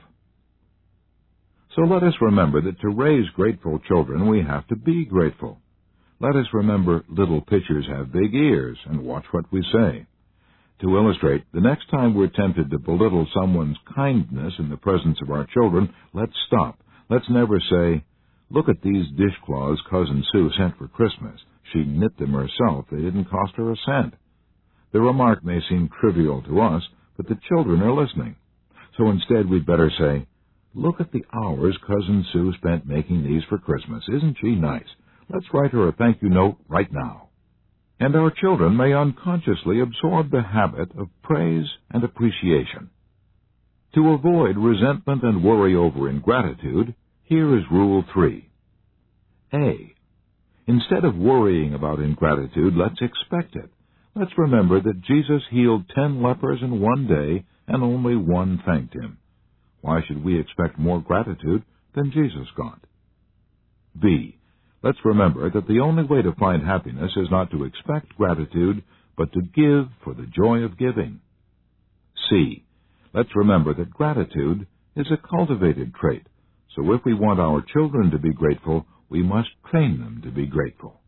Speaker 1: So let us remember that to raise grateful children, we have to be grateful. Let us remember little pitchers have big ears, and watch what we say. To illustrate, the next time we're tempted to belittle someone's kindness in the presence of our children, let's stop. Let's never say, "Look at these dishcloths Cousin Sue sent for Christmas. She knit them herself. They didn't cost her a cent." The remark may seem trivial to us, but the children are listening. So instead we'd better say, "Look at the hours Cousin Sue spent making these for Christmas. Isn't she nice? Let's write her a thank you note right now." And our children may unconsciously absorb the habit of praise and appreciation. To avoid resentment and worry over ingratitude, here is Rule 3. A. Instead of worrying about ingratitude, let's expect it. let's remember that Jesus healed 10 lepers in one day, and only one thanked him. Why should we expect more gratitude than Jesus got? B. Let's remember that the only way to find happiness is not to expect gratitude, but to give for the joy of giving. C. Let's remember that gratitude is a cultivated trait, so if we want our children to be grateful, we must train them to be grateful.